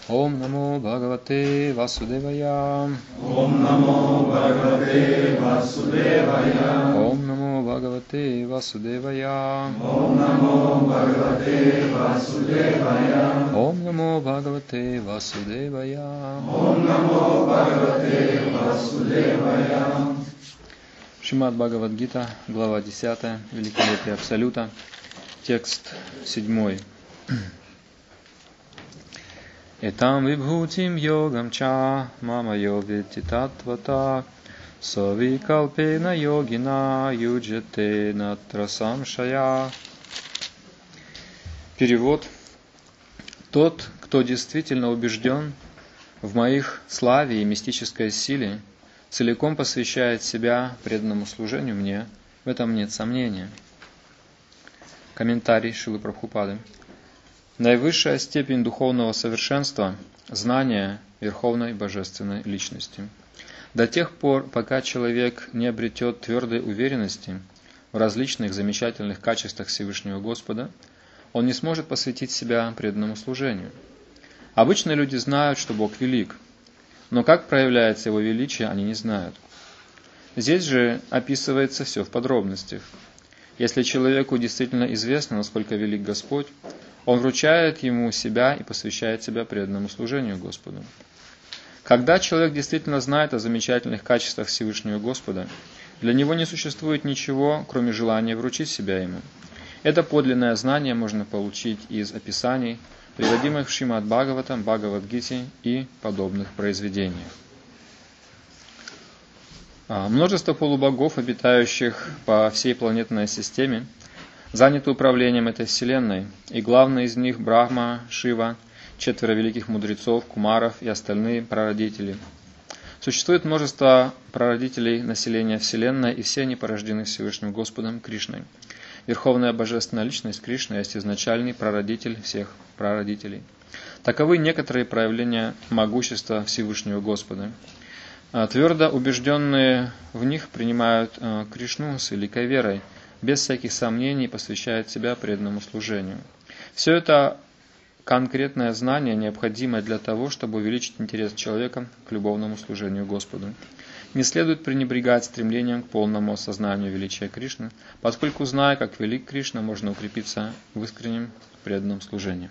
Om Namo Bhagavate Vasudevaya. Om Namo Bhagavate Vasudevaya. Om Namo Bhagavate Vasudevaya. Om Namo Bhagavate Vasudevaya. Om Namo Bhagavate Vasudevaya. Om Namo Bhagavate Vasudevaya. Шримад Бхагавад-гита, глава 10, Великолепие Абсолюта, текст 7. Этам вибхутим йогам ча мама йовити татвата савикалпена йогина юджете натрасам шая. Перевод. Тот, кто действительно убежден в моих славе и мистической силе, целиком посвящает себя преданному служению мне, в этом нет сомнения. Комментарий Шрилы Прабхупады. Наивысшая степень духовного совершенства – знание Верховной Божественной Личности. До тех пор, пока человек не обретет твердой уверенности в различных замечательных качествах Всевышнего Господа, он не сможет посвятить себя преданному служению. Обычно люди знают, что Бог велик, но как проявляется Его величие, они не знают. Здесь же описывается все в подробностях. Если человеку действительно известно, насколько велик Господь, он вручает Ему себя и посвящает себя преданному служению Господу. Когда человек действительно знает о замечательных качествах Всевышнего Господа, для него не существует ничего, кроме желания вручить себя Ему. Это подлинное знание можно получить из описаний, приводимых в Шримад Бхагаватам, Бхагавад-гите и подобных произведениях. Множество полубогов, обитающих по всей планетной системе, заняты управлением этой вселенной, и главный из них Брахма, Шива, 4 великих мудрецов, кумаров и остальные прародители. Существует множество прародителей населения вселенной, и все они порождены Всевышним Господом Кришной. Верховная Божественная Личность Кришна есть изначальный прародитель всех прародителей. Таковы некоторые проявления могущества Всевышнего Господа. Твердо убежденные в них принимают Кришну с великой верой, без всяких сомнений посвящают себя преданному служению. Все это конкретное знание необходимо для того, чтобы увеличить интерес человека к любовному служению Господу. Не следует пренебрегать стремлением к полному осознанию величия Кришны, поскольку, зная, как велик Кришна, можно укрепиться в искреннем преданном служении.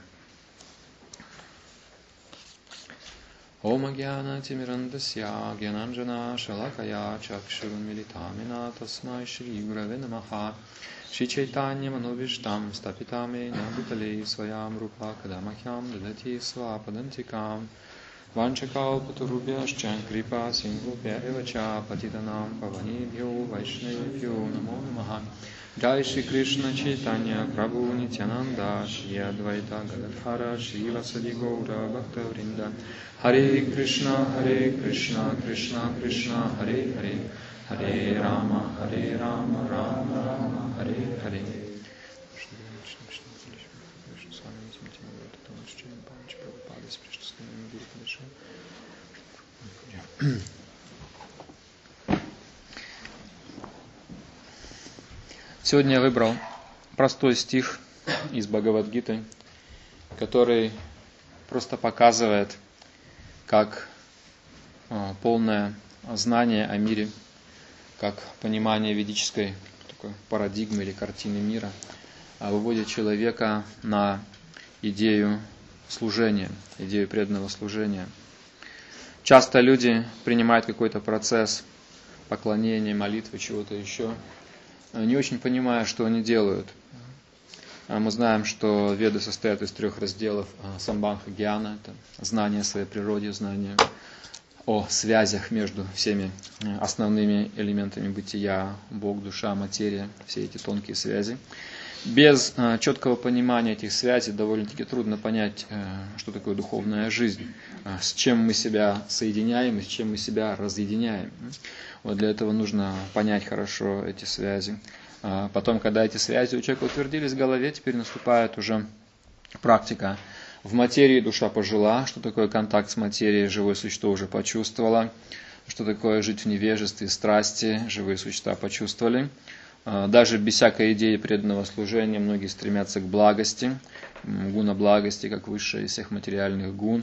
Om Agyana Timirandasya Gyananjana Shalakaya Chakshurunmilitamina Tasmai Shri Gurave Namaha Shri Chaitanya Manovishtam Stapitame Nabhutale Swayam Rupa Kadamahyam Dadati Swapadantikam Vanchakaupaturubhyascha Kripa Sindhubhya Evacha Patitanam Pavanibhyo Vaishnavibhyo Namo Namaha Jai Shri Krishna Chaitanya Prabhu Nityananda Shri Advaita Gadadhara Shri Vasadi Gaura Bhakta Vrinda Hare Krishna Krishna Krishna Hare Hare Hare Rama Rama Rama Hare Hare. Сегодня я выбрал простой стих из Бхагавад-гиты, который просто показывает, как полное знание о мире, как понимание ведической такой парадигмы или картины мира выводит человека на идею служения, идею преданного служения. Часто люди принимают какой-то процесс поклонения, молитвы, чего-то еще, не очень понимая, что они делают. Мы знаем, что Веды состоят из 3 разделов: самбанха гьяна, это знание о своей природе, знание о связях между всеми основными элементами бытия, Бог, душа, материя, все эти тонкие связи. Без четкого понимания этих связей довольно-таки трудно понять, что такое духовная жизнь, с чем мы себя соединяем и с чем мы себя разъединяем. Вот для этого нужно понять хорошо эти связи. Потом, когда эти связи у человека утвердились в голове, теперь наступает уже практика. В материи душа пожила, что такое контакт с материей, живое существо уже почувствовало, что такое жить в невежестве, страсти, живые существа почувствовали. Даже без всякой идеи преданного служения многие стремятся к благости, гуна благости, как высшая из всех материальных гун.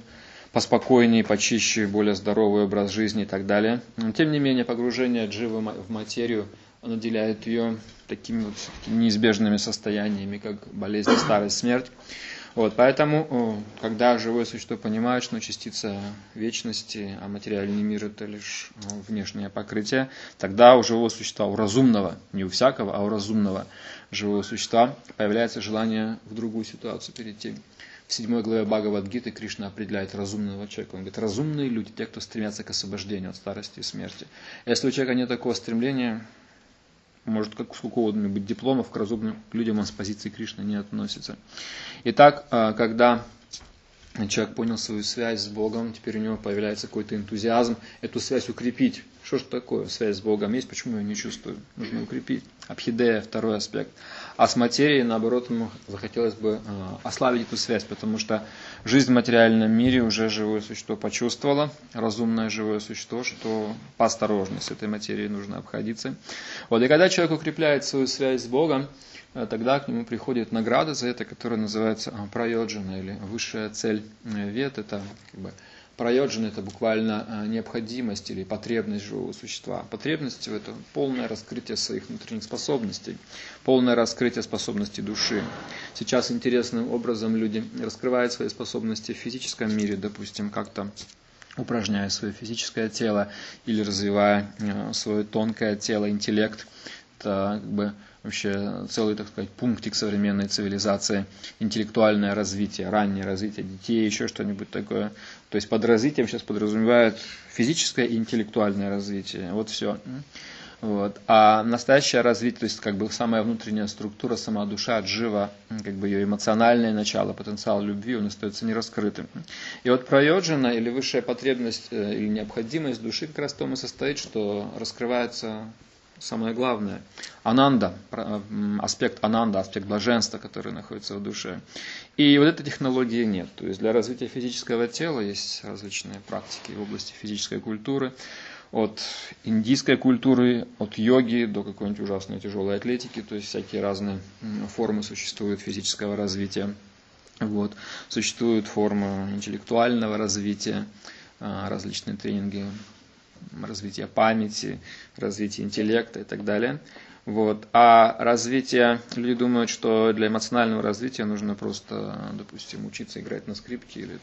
поспокойнее, почище, более здоровый образ жизни и так далее. Но, тем не менее, погружение дживы в материю наделяет ее такими вот неизбежными состояниями, как болезнь, старость, смерть. Вот, поэтому, когда живое существо понимает, что частица вечности, а материальный мир это лишь внешнее покрытие, тогда у живого существа, у разумного, не у всякого, а у разумного живого существа появляется желание в другую ситуацию перейти. В 7 главе Бхагавад-гиты Кришна определяет разумного человека. Он говорит, разумные люди, те, кто стремятся к освобождению от старости и смерти. Если у человека нет такого стремления, может, как с какого-нибудь дипломов, к разумным людям он с позиции Кришны не относится. Итак, когда человек понял свою связь с Богом, теперь у него появляется какой-то энтузиазм эту связь укрепить. Что же такое? Связь с Богом есть, почему я ее не чувствую? Нужно укрепить. Абхидея, второй аспект. А с материей, наоборот, ему захотелось бы ослабить эту связь, потому что жизнь в материальном мире уже живое существо почувствовало, разумное живое существо, что поосторожнее с этой материей нужно обходиться. Вот, и когда человек укрепляет свою связь с Богом, тогда к нему приходит награда за это, которая называется прайоджана, или высшая цель вед. Это прайоджана, это буквально необходимость или потребность живого существа. Потребность в этом полное раскрытие своих внутренних способностей, полное раскрытие способностей души. Сейчас интересным образом люди раскрывают свои способности в физическом мире, допустим, как-то упражняя свое физическое тело или развивая свое тонкое тело, интеллект. Это вообще целый, так сказать, пунктик современной цивилизации, интеллектуальное развитие, раннее развитие детей, еще что-нибудь такое. То есть под развитием сейчас подразумевают физическое и интеллектуальное развитие. Вот все. Вот. А настоящее развитие, то есть самая внутренняя структура, сама душа, джива, ее эмоциональное начало, потенциал любви, он остается нераскрытым. И вот прайоджана, или высшая потребность, или необходимость души как раз в том и состоит, что раскрывается самое главное, ананда, аспект ананда, аспект блаженства, который находится в душе. И вот этой технологии нет. То есть для развития физического тела есть различные практики в области физической культуры, от индийской культуры, от йоги до какой-нибудь ужасной тяжелой атлетики, то есть всякие разные формы существуют физического развития. Вот. Существуют формы интеллектуального развития, различные тренинги, развитие памяти, развитие интеллекта и так далее. Вот. А развитие, люди думают, что для эмоционального развития нужно просто, допустим, учиться играть на скрипке или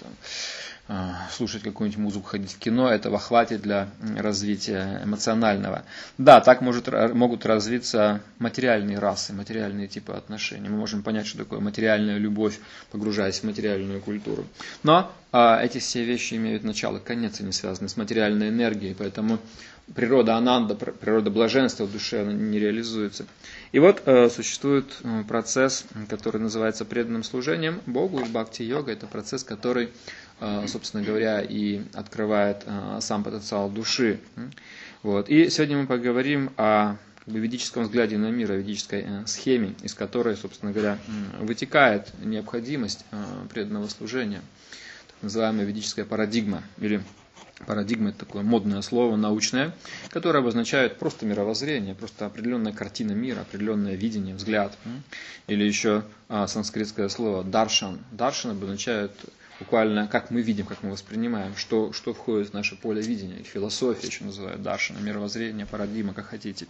слушать какую-нибудь музыку, ходить в кино. Этого хватит для развития эмоционального. Да, так могут развиться материальные расы, материальные типы отношений. Мы можем понять, что такое материальная любовь, погружаясь в материальную культуру. Но эти все вещи имеют начало, конец, они связаны с материальной энергией, поэтому природа ананда, природа блаженства в душе, она не реализуется. И вот существует процесс, который называется преданным служением Богу, или бхакти-йога. Это процесс, который, собственно говоря, и открывает сам потенциал души. Вот. И сегодня мы поговорим о ведическом взгляде на мир, о ведической схеме, из которой, собственно говоря, вытекает необходимость преданного служения. Так называемая ведическая парадигма, или парадигма – это такое модное слово, научное, которое обозначает просто мировоззрение, просто определенная картина мира, определенное видение, взгляд. Или еще санскритское слово даршан. Даршан обозначает буквально, как мы видим, как мы воспринимаем, что входит в наше поле видения. Философия еще называют даршана, мировоззрение, парадигма, как хотите.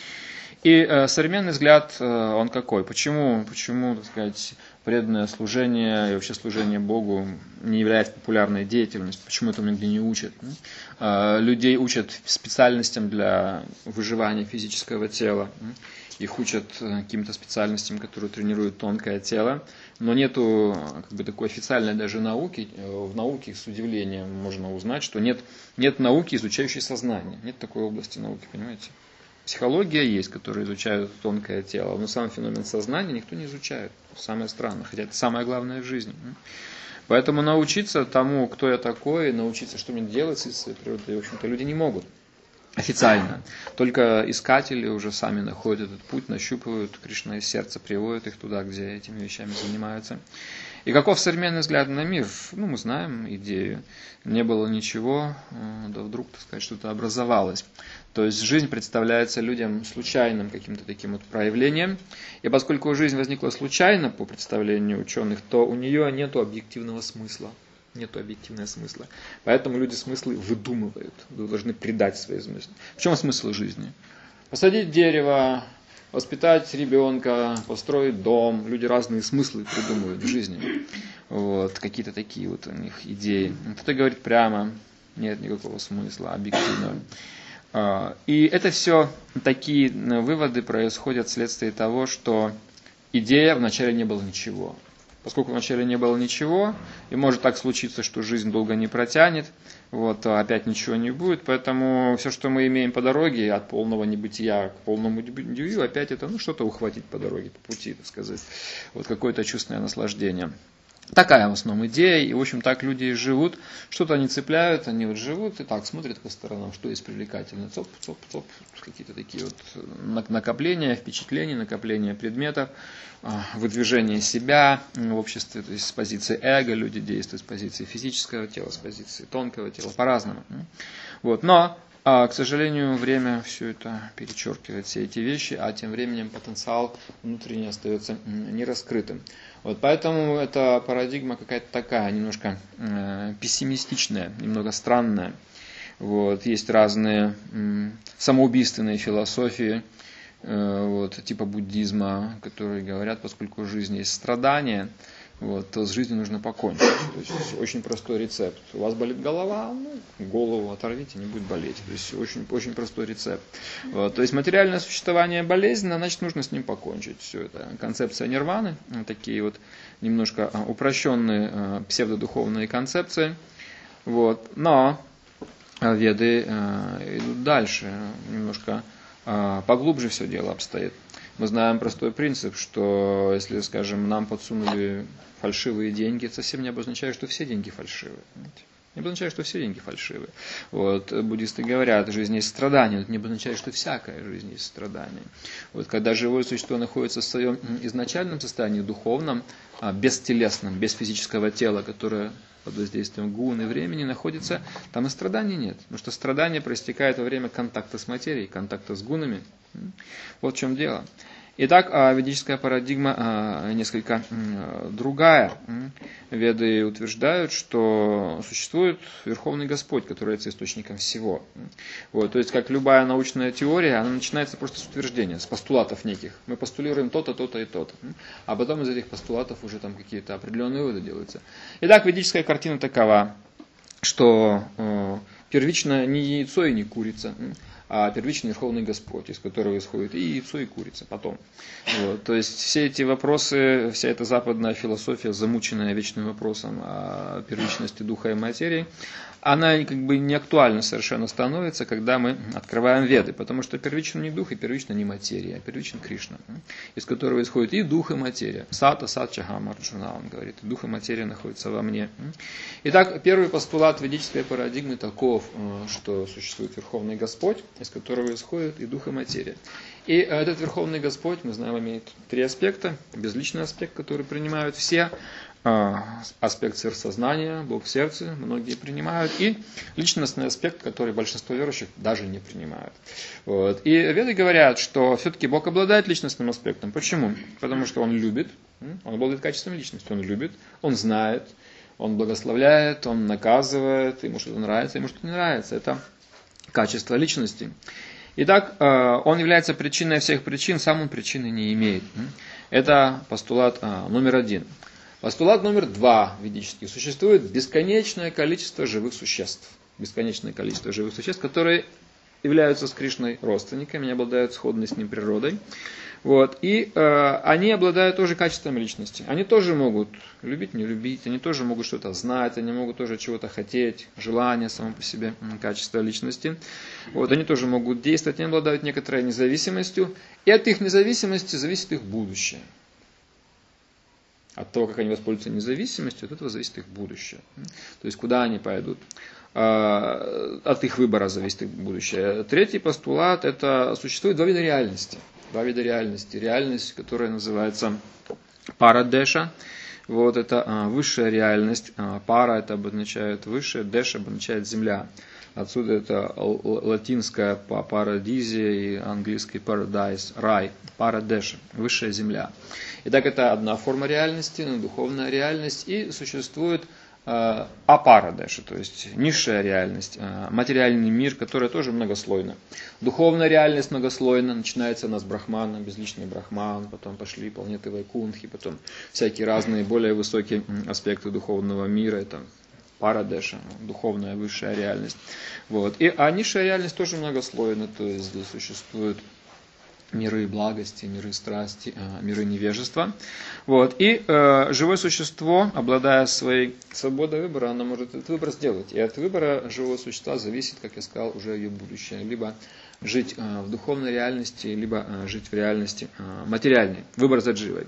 И современный взгляд, он какой? Почему, так сказать, преданное служение и вообще служение Богу не является популярной деятельностью? Почему этому нигде не учат? Людей учат специальностям для выживания физического тела. Их учат каким-то специальностям, которые тренируют тонкое тело. Но нету такой официальной даже науки. В науке с удивлением можно узнать, что нет науки, изучающей сознание. Нет такой области науки, понимаете? Психология есть, которые изучают тонкое тело, но сам феномен сознания никто не изучает. Самое странное, хотя это самое главное в жизни. Поэтому научиться тому, кто я такой, научиться, что мне делать с своей природой, в общем-то, люди не могут официально. Только искатели уже сами находят этот путь, нащупывают, Кришна из сердца приводит их туда, где этими вещами занимаются. И каков современный взгляд на мир? Мы знаем идею. Не было ничего, да вдруг, так сказать, что-то образовалось. То есть жизнь представляется людям случайным каким-то таким вот проявлением. И поскольку жизнь возникла случайно по представлению ученых, то у нее нет объективного смысла. Нет объективного смысла. Поэтому люди смыслы выдумывают. Вы должны придать свои смыслы. В чем смысл жизни? Посадить дерево, воспитать ребенка, построить дом. Люди разные смыслы придумывают в жизни. Вот, какие-то такие вот у них идеи. Кто-то говорит прямо, нет никакого смысла объективного. И это все такие выводы происходят вследствие того, что идея вначале не было ничего. Поскольку вначале не было ничего, и может так случиться, что жизнь долго не протянет, вот, опять ничего не будет, поэтому все, что мы имеем по дороге, от полного небытия к полному небытию, опять это что-то ухватить по дороге, по пути, так сказать, вот какое-то чувственное наслаждение. Такая в основном идея, и в общем так люди и живут, что-то они цепляют, они вот живут и так смотрят по сторонам, что есть привлекательно, цоп, какие-то такие вот накопления, впечатления, накопления предметов, выдвижение себя в обществе, то есть с позиции эго люди действуют, с позиции физического тела, с позиции тонкого тела, по-разному. Вот. Но, к сожалению, время все это перечеркивает, все эти вещи, а тем временем потенциал внутренний остается нераскрытым. Вот поэтому эта парадигма какая-то такая, немножко пессимистичная, немного странная. Вот. Есть разные самоубийственные философии, вот, типа буддизма, которые говорят, поскольку в жизни есть страдания, вот, то с жизнью нужно покончить. То есть очень простой рецепт. У вас болит голова, голову оторвите, не будет болеть. То есть очень, очень простой рецепт. Вот, то есть материальное существование болезненно, значит нужно с ним покончить. Все это концепция нирваны, такие вот немножко упрощенные псевдодуховные концепции. Вот. Но веды идут дальше, немножко поглубже все дело обстоит. Мы знаем простой принцип, что если, скажем, нам подсунули фальшивые деньги, это совсем не обозначает, что все деньги фальшивые. Не обозначает, что все деньги фальшивые. Вот, буддисты говорят, жизнь есть страдание, это не обозначает, что всякая жизнь есть страдание. Вот, когда живое существо находится в своем изначальном состоянии, духовном, бестелесном, без физического тела, которое под воздействием гуны времени находится, там и страданий нет. Потому что страдание проистекает во время контакта с материей, контакта с гунами. Вот в чем дело. Итак, ведическая парадигма несколько другая. Веды утверждают, что существует Верховный Господь, который является источником всего. Вот, то есть, как любая научная теория, она начинается просто с утверждения, с постулатов неких. Мы постулируем то-то, то-то и то-то. А потом из этих постулатов уже там какие-то определенные выводы делаются. Итак, ведическая картина такова, что первично не яйцо и не курица, а первичный Верховный Господь, из которого исходит и яйцо, и курица потом. Вот. То есть все эти вопросы, вся эта западная философия, замученная вечным вопросом о первичности духа и материи, она как бы не актуальна совершенно становится, когда мы открываем Веды, потому что первичен не дух и первична не материя, а первичен Кришна, из которого исходит и дух, и материя. Сата, сатчахам, Арджуна, он говорит, и дух и материя находятся во мне. Итак, первый постулат ведической парадигмы таков, что существует Верховный Господь, из которого исходит и дух, и материя. И этот Верховный Господь, мы знаем, имеет три аспекта. Безличный аспект, который принимают все. Аспект сверхсознания, Бог в сердце, многие принимают. И личностный аспект, который большинство верующих даже не принимают. Вот. И веды говорят, что все-таки Бог обладает личностным аспектом. Почему? Потому что Он любит, Он обладает качеством личности. Он любит, Он знает, Он благословляет, Он наказывает, ему что-то нравится, ему что-то не нравится. Это качество личности. Итак, он является причиной всех причин, сам он причины не имеет. Это постулат номер один. Постулат номер два ведический. Существует бесконечное количество живых существ. Бесконечное количество живых существ, которые являются с Кришной родственниками, обладают сходной с ним природой. Вот. И они обладают тоже качеством личности. Они тоже могут любить, не любить, они тоже могут что-то знать, они могут тоже чего-то хотеть, желание само по себе, качество личности. Вот. Они тоже могут действовать, они обладают некоторой независимостью. И от их независимости зависит их будущее. От того, как они воспользуются независимостью, от этого зависит их будущее. То есть, куда они пойдут. От их выбора зависит их будущее. Третий постулат – это существует два вида реальности. Два вида реальности. Реальность, которая называется парадеша. Вот это высшая реальность. Пара это обозначает высшее, деша обозначает земля. Отсюда это латинское парадизия и английский paradise, рай, парадеша, высшая земля. Итак, это одна форма реальности, духовная реальность. И существует апарадеша, то есть низшая реальность, материальный мир, который тоже многослойно. Духовная реальность многослойна, начинается она с брахмана, безличный брахман, потом пошли планеты Вайкунтхи, потом всякие разные более высокие аспекты духовного мира, это парадеша, духовная высшая реальность. Вот. А низшая реальность тоже многослойна, то есть здесь существуют миры благости, миры страсти, миры невежества. Вот. И живое существо, обладая своей свободой выбора, оно может этот выбор сделать. И от выбора живого существа зависит, как я сказал, уже ее будущее. Либо жить в духовной реальности, либо жить в реальности материальной. Выбор за дживой.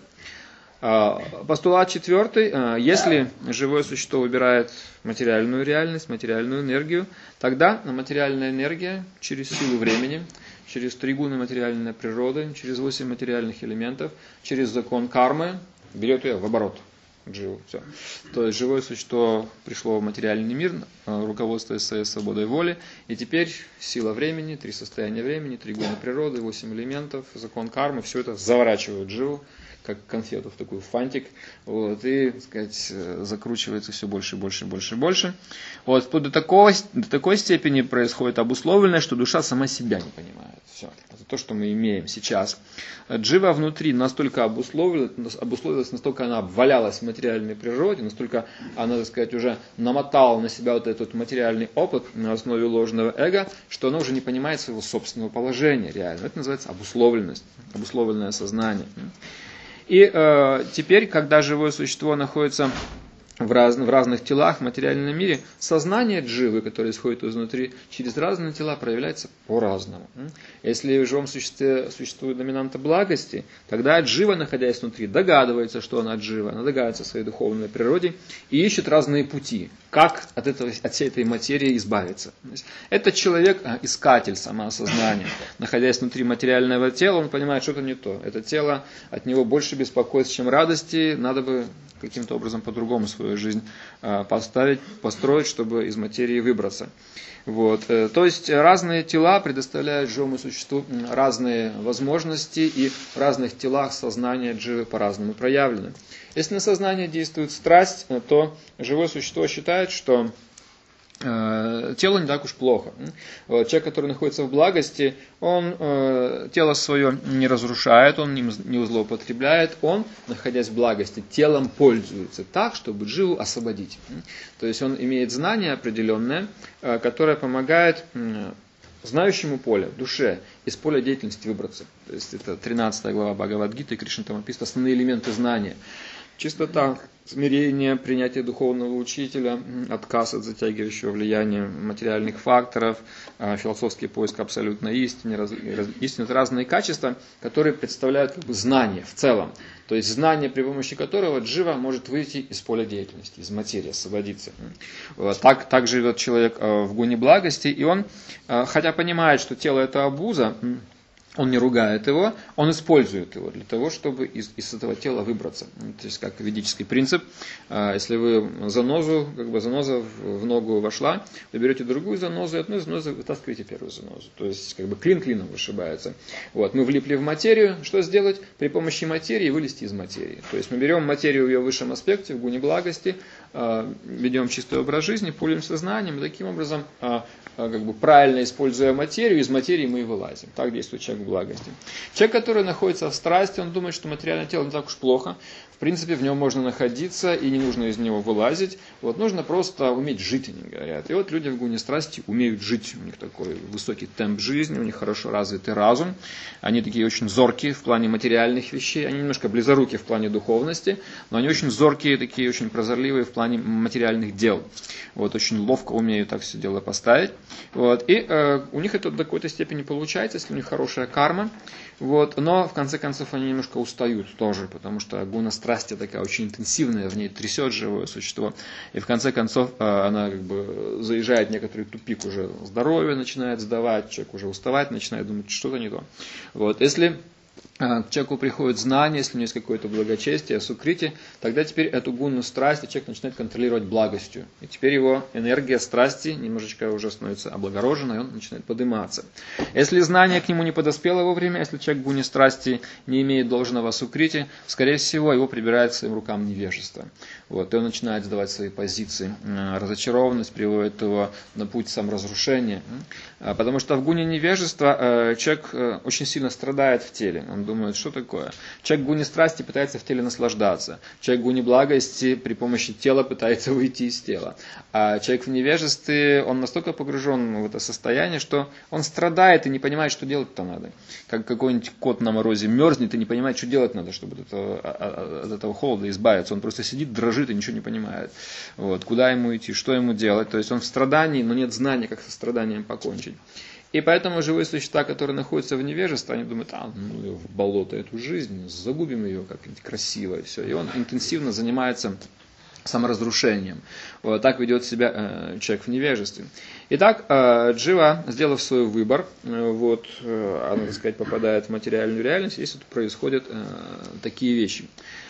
Постулат 4. Если живое существо выбирает материальную реальность, материальную энергию, тогда материальная энергия через силу времени, через 3 гуны материальной природы, через 8 материальных элементов, через закон кармы берет ее в оборот. Дживу. Все. То есть живое существо пришло в материальный мир, руководствуясь своей свободой воли, и теперь сила времени, 3 состояния времени, 3 гуны природы, 8 элементов, закон кармы, все это заворачивают дживу, как конфету в такой фантик, вот, и, так сказать, закручивается все больше, больше, больше, больше. Вот, до такой степени происходит обусловленное, что душа сама себя не понимает. Все. Это то, что мы имеем сейчас. Джива внутри настолько обусловилась, настолько она обвалялась в материальной природе, настолько она, так сказать, уже намотала на себя вот этот материальный опыт на основе ложного эго, что она уже не понимает своего собственного положения реально. Это называется обусловленность, обусловленное сознание. И теперь, когда живое существо находится в разных телах в материальном мире, сознание дживы, которое исходит изнутри, через разные тела проявляется по-разному. Если в живом существе существует доминанта благости, тогда джива, находясь внутри, догадывается, что она джива, она догадывается о своей духовной природе и ищет разные пути, как от всей этой материи избавиться. Этот человек искатель самоосознания. Находясь внутри материального тела, он понимает, что это не то. Это тело от него больше беспокойств, чем радости, надо бы каким-то образом по-другому свою жизнь построить, чтобы из материи выбраться. Вот. То есть разные тела предоставляют живому существу разные возможности, и в разных телах сознание дживы по-разному проявлено. Если на сознание действует страсть, то живое существо считает, что тело не так уж плохо. Человек, который находится в благости, он тело свое не разрушает, он не злоупотребляет, он, находясь в благости, телом пользуется так, чтобы дживу освободить. То есть он имеет знание определенное, которое помогает знающему поле, душе, из поля деятельности выбраться. То есть это 13 глава Бхагавад-гиты, Кришна там описывает основные элементы знания. Чистота, смирение, принятие духовного учителя, отказ от затягивающего влияния материальных факторов, философский поиск абсолютной истины, это разные качества, которые представляют как бы знание в целом. То есть знание, при помощи которого джива может выйти из поля деятельности, из материи, освободиться. Вот. Так живет человек в гуне благости, и он, хотя понимает, что тело это обуза, он не ругает его, он использует его для того, чтобы из этого тела выбраться. То есть, как ведический принцип, если вы заноза в ногу вошла, вы берете другую занозу, и одну занозу вытаскиваете первую занозу. То есть, как бы клин клином вышибается. Вот. Мы влипли в материю, что сделать? При помощи материи вылезти из материи. То есть, мы берем материю в ее высшем аспекте, в гуне благости, ведем чистый образ жизни, пользуемся знанием, и таким образом, как бы правильно используя материю, из материи мы и вылазим. Так действует человек в благости. Человек, который находится в страсти, он думает, что материальное тело не так уж плохо. В принципе, в нем можно находиться, и не нужно из него вылазить. Вот, нужно просто уметь жить, они говорят. И вот люди в гуне страсти умеют жить. У них такой высокий темп жизни, у них хорошо развитый разум. Они такие очень зоркие в плане материальных вещей. Они немножко близоруки в плане духовности, но они очень зоркие, такие очень прозорливые в плане материальных дел. Вот, очень ловко умеют так все дело поставить. Вот, и у них это до какой-то степени получается, если у них хорошая карма. Вот, но в конце концов они немножко устают тоже, потому что гуна страсти такая очень интенсивная, в ней трясет живое существо. И в конце концов она как бы заезжает в некоторый тупик, уже здоровье начинает сдавать, человек уже уставать начинает, думать, что-то не то. Вот, если к человеку приходит знание, если у него есть какое-то благочестие, сукрити, тогда теперь эту гунну страсти человек начинает контролировать благостью. И теперь его энергия страсти немножечко уже становится облагороженной, и он начинает подниматься. Если знание к нему не подоспело вовремя, если человек в гуне страсти не имеет должного сукрити, скорее всего, его прибирает к своим рукам невежество. Вот, и он начинает сдавать свои позиции. Разочарованность приводит его на путь саморазрушения. Потому что в гуне невежества человек очень сильно страдает в теле. Он думает, что такое? Человек в гуне страсти пытается в теле наслаждаться. Человек в гуне благости при помощи тела пытается выйти из тела. А человек в невежестве, он настолько погружен в это состояние, что он страдает и не понимает, что делать-то надо. Как какой-нибудь кот на морозе мерзнет и не понимает, что делать надо, чтобы от этого холода избавиться. Он просто сидит, дрожит и ничего не понимает. Вот. Куда ему идти, что ему делать. То есть он в страдании, но нет знания, как со страданием покончить. И поэтому живые существа, которые находятся в невежестве, они думают, ну в болото эту жизнь, загубим ее как-нибудь красиво и все. И он интенсивно занимается саморазрушением. Вот так ведет себя человек в невежестве. Итак, Джива, сделав свой выбор, вот, она, так сказать, попадает в материальную реальность, если тут происходят такие вещи.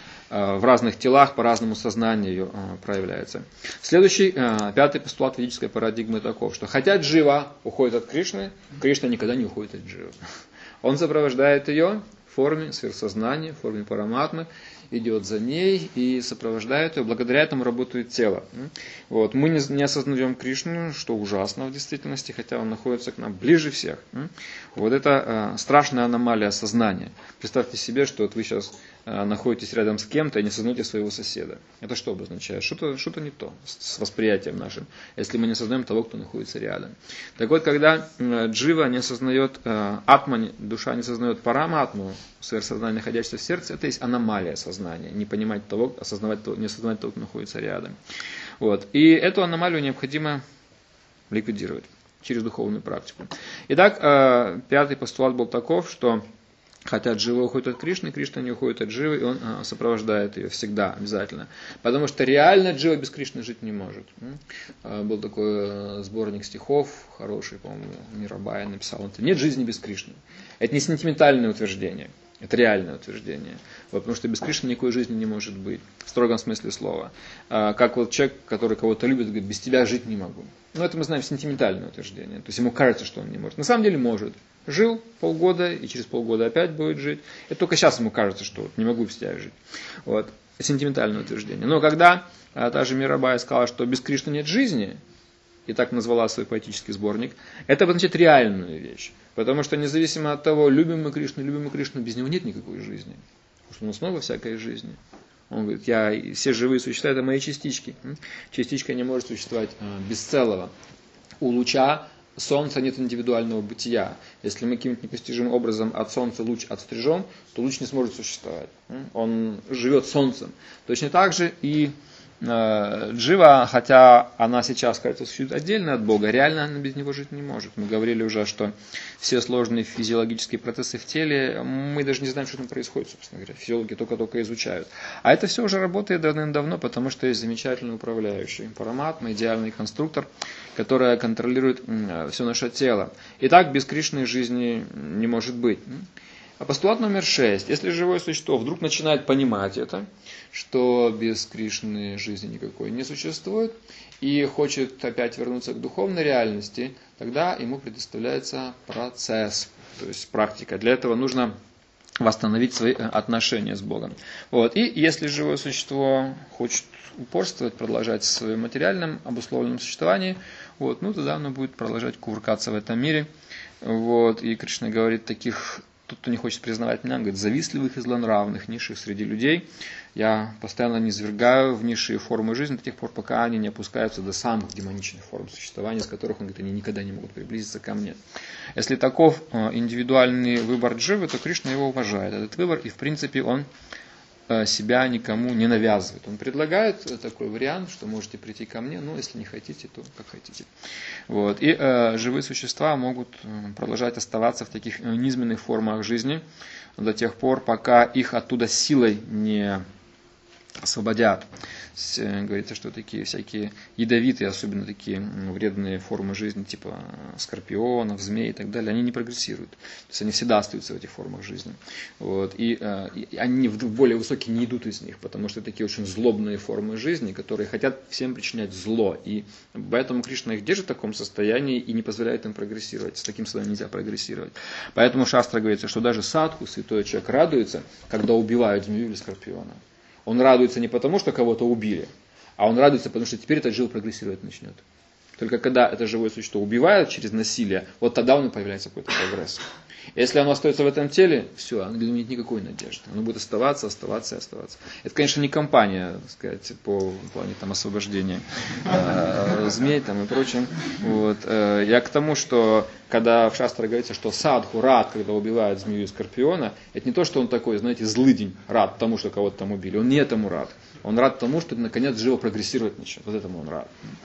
В разных телах, по-разному сознание ее проявляется. Следующий, пятый постулат ведической парадигмы таков, что хотя Джива уходит от Кришны, Кришна никогда не уходит от Дживы. Он сопровождает ее в форме сверхсознания, в форме параматмы, идет за ней и сопровождает ее, благодаря этому работает тело. Вот. Мы не осознаем Кришну, что ужасно в действительности, хотя он находится к нам ближе всех. Вот это страшная аномалия сознания. Представьте себе, что вот вы сейчас находитесь рядом с кем-то и не осознаете своего соседа. Это что обозначает? Что-то не то с восприятием нашим, если мы не осознаем того, кто находится рядом. Так вот, когда Джива не осознает атмани, душа не осознает параматму, сверхсознание, находящееся в сердце, это есть аномалия сознания. Не понимать того, не осознавать того, кто находится рядом. Вот. И эту аномалию необходимо ликвидировать через духовную практику. Итак, пятый постулат был таков, что хотя Джива уходит от Кришны, Кришна не уходит от Дживы, и он сопровождает ее всегда, обязательно. Потому что реально Джива без Кришны жить не может. Был такой сборник стихов, хороший, по-моему, Мирабай написал. Нет жизни без Кришны. Это не сентиментальное утверждение, это реальное утверждение. Вот, потому что без Кришны никакой жизни не может быть, в строгом смысле слова. Как вот человек, который кого-то любит, говорит, без тебя жить не могу. Ну, это мы знаем сентиментальное утверждение. То есть ему кажется, что он не может. На самом деле может. Жил полгода, и через полгода опять будет жить. Это только сейчас ему кажется, что вот, не могу без тебя жить. Вот. Сентиментальное утверждение. Но когда та же Мирабай сказала, что без Кришны нет жизни, и так назвала свой поэтический сборник, это обозначает реальную вещь. Потому что независимо от того, любим мы Кришну, без него нет никакой жизни. Потому что у нас много всякой жизни. Он говорит, все живые существа, это мои частички. Частичка не может существовать без целого. У луча Солнца нет индивидуального бытия. Если мы каким-то непостижимым образом от Солнца луч отстрижем, то луч не сможет существовать. Он живет Солнцем. Точно так же и Джива, хотя она сейчас, кажется, существует отдельно от Бога, реально она без него жить не может. Мы говорили уже, что все сложные физиологические процессы в теле, мы даже не знаем, что там происходит, собственно говоря. Физиологи только изучают. А это все уже работает давным-давно, потому что есть замечательный управляющий. Параматма, идеальный конструктор, который контролирует все наше тело. Итак, без Кришны жизни не может быть. А постулат номер 6. Если живое существо вдруг начинает понимать это, что без Кришны жизни никакой не существует, и хочет опять вернуться к духовной реальности, тогда ему предоставляется процесс, то есть практика. Для этого нужно восстановить свои отношения с Богом. Вот. И если живое существо хочет упорствовать, продолжать в своем материальном обусловленном существовании, вот, тогда оно будет продолжать кувыркаться в этом мире. Вот. И Кришна говорит таких... Тот, кто не хочет признавать меня, он говорит, завистливых и злонравных, низших среди людей, я постоянно низвергаю в низшие формы жизни до тех пор, пока они не опускаются до самых демоничных форм существования, с которых, он говорит, они никогда не могут приблизиться ко мне. Если таков индивидуальный выбор Дживы, то Кришна его уважает, этот выбор, и в принципе он себя никому не навязывает. Он предлагает такой вариант, что можете прийти ко мне, но если не хотите, то как хотите. Вот. И живые существа могут продолжать оставаться в таких низменных формах жизни до тех пор, пока их оттуда силой не освободят. Говорится, что такие всякие ядовитые, особенно такие вредные формы жизни, типа скорпионов, змей и так далее, они не прогрессируют. То есть они всегда остаются в этих формах жизни. Вот. И они в более высокие не идут из них, потому что такие очень злобные формы жизни, которые хотят всем причинять зло. И поэтому Кришна их держит в таком состоянии и не позволяет им прогрессировать. С таким состоянием нельзя прогрессировать. Поэтому Шастра говорится, что даже садху, святой человек, радуется, когда убивают змею или скорпиона. Он радуется не потому, что кого-то убили, а он радуется, потому что теперь этот жил прогрессировать начнет. Только когда это живое существо убивают через насилие, вот тогда у него появляется какой-то прогресс. Если оно остается в этом теле, все, оно не имеет никакой надежды. Оно будет оставаться. Это, конечно, не компания, так сказать, по плане там, освобождения змей там, и прочим. Вот. Я к тому, что когда в Шастре говорится, что садху рад, когда убивают змею и скорпиона, это не то, что он такой, знаете, злыдень, рад тому, что кого-то там убили. Он не этому рад. Он рад тому, что наконец живо прогрессировать начнет. Вот этому он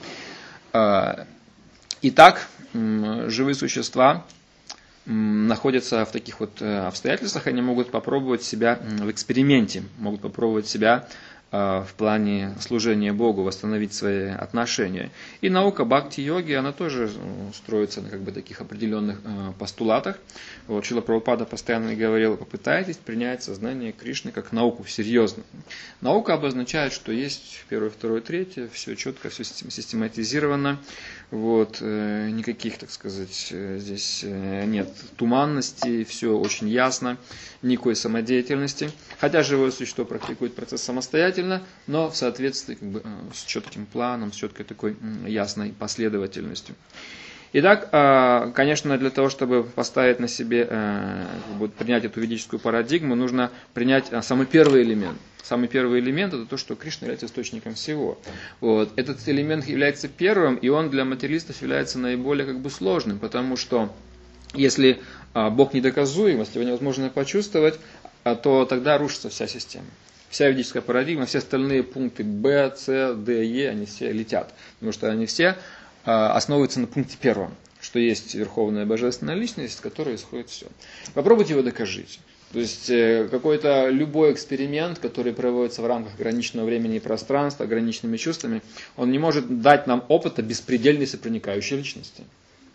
рад. Итак, живые существа находятся в таких вот обстоятельствах, они могут попробовать себя в эксперименте, могут попробовать себя в плане служения Богу, восстановить свои отношения. И наука бхакти-йоги, она тоже строится на как бы таких определенных постулатах. Вот Шрила Прабхупада постоянно говорил: попытайтесь принять сознание Кришны как науку серьезно. Наука обозначает, что есть первое, второе, третье, все четко, все систематизировано. Вот, никаких, так сказать, здесь нет туманности, все очень ясно, никакой самодеятельности. Хотя живое существо практикует процесс самостоятельно, но в соответствии как бы, с четким планом, с четкой такой ясной последовательностью. Итак, конечно, для того, чтобы поставить на себе, принять эту ведическую парадигму, нужно принять самый первый элемент. Самый первый элемент – это то, что Кришна является источником всего. Вот. Этот элемент является первым, и он для материалистов является наиболее как бы сложным, потому что если Бог недоказуем, если его невозможно почувствовать, то тогда рушится вся система. Вся ведическая парадигма, все остальные пункты Б, С, Д, Е, они все летят, потому что они все основываются на пункте первом, что есть Верховная Божественная Личность, из которой исходит все. Попробуйте его докажите. То есть какой-то любой эксперимент, который проводится в рамках ограниченного времени и пространства, ограниченными чувствами, он не может дать нам опыта беспредельной всепроникающей личности.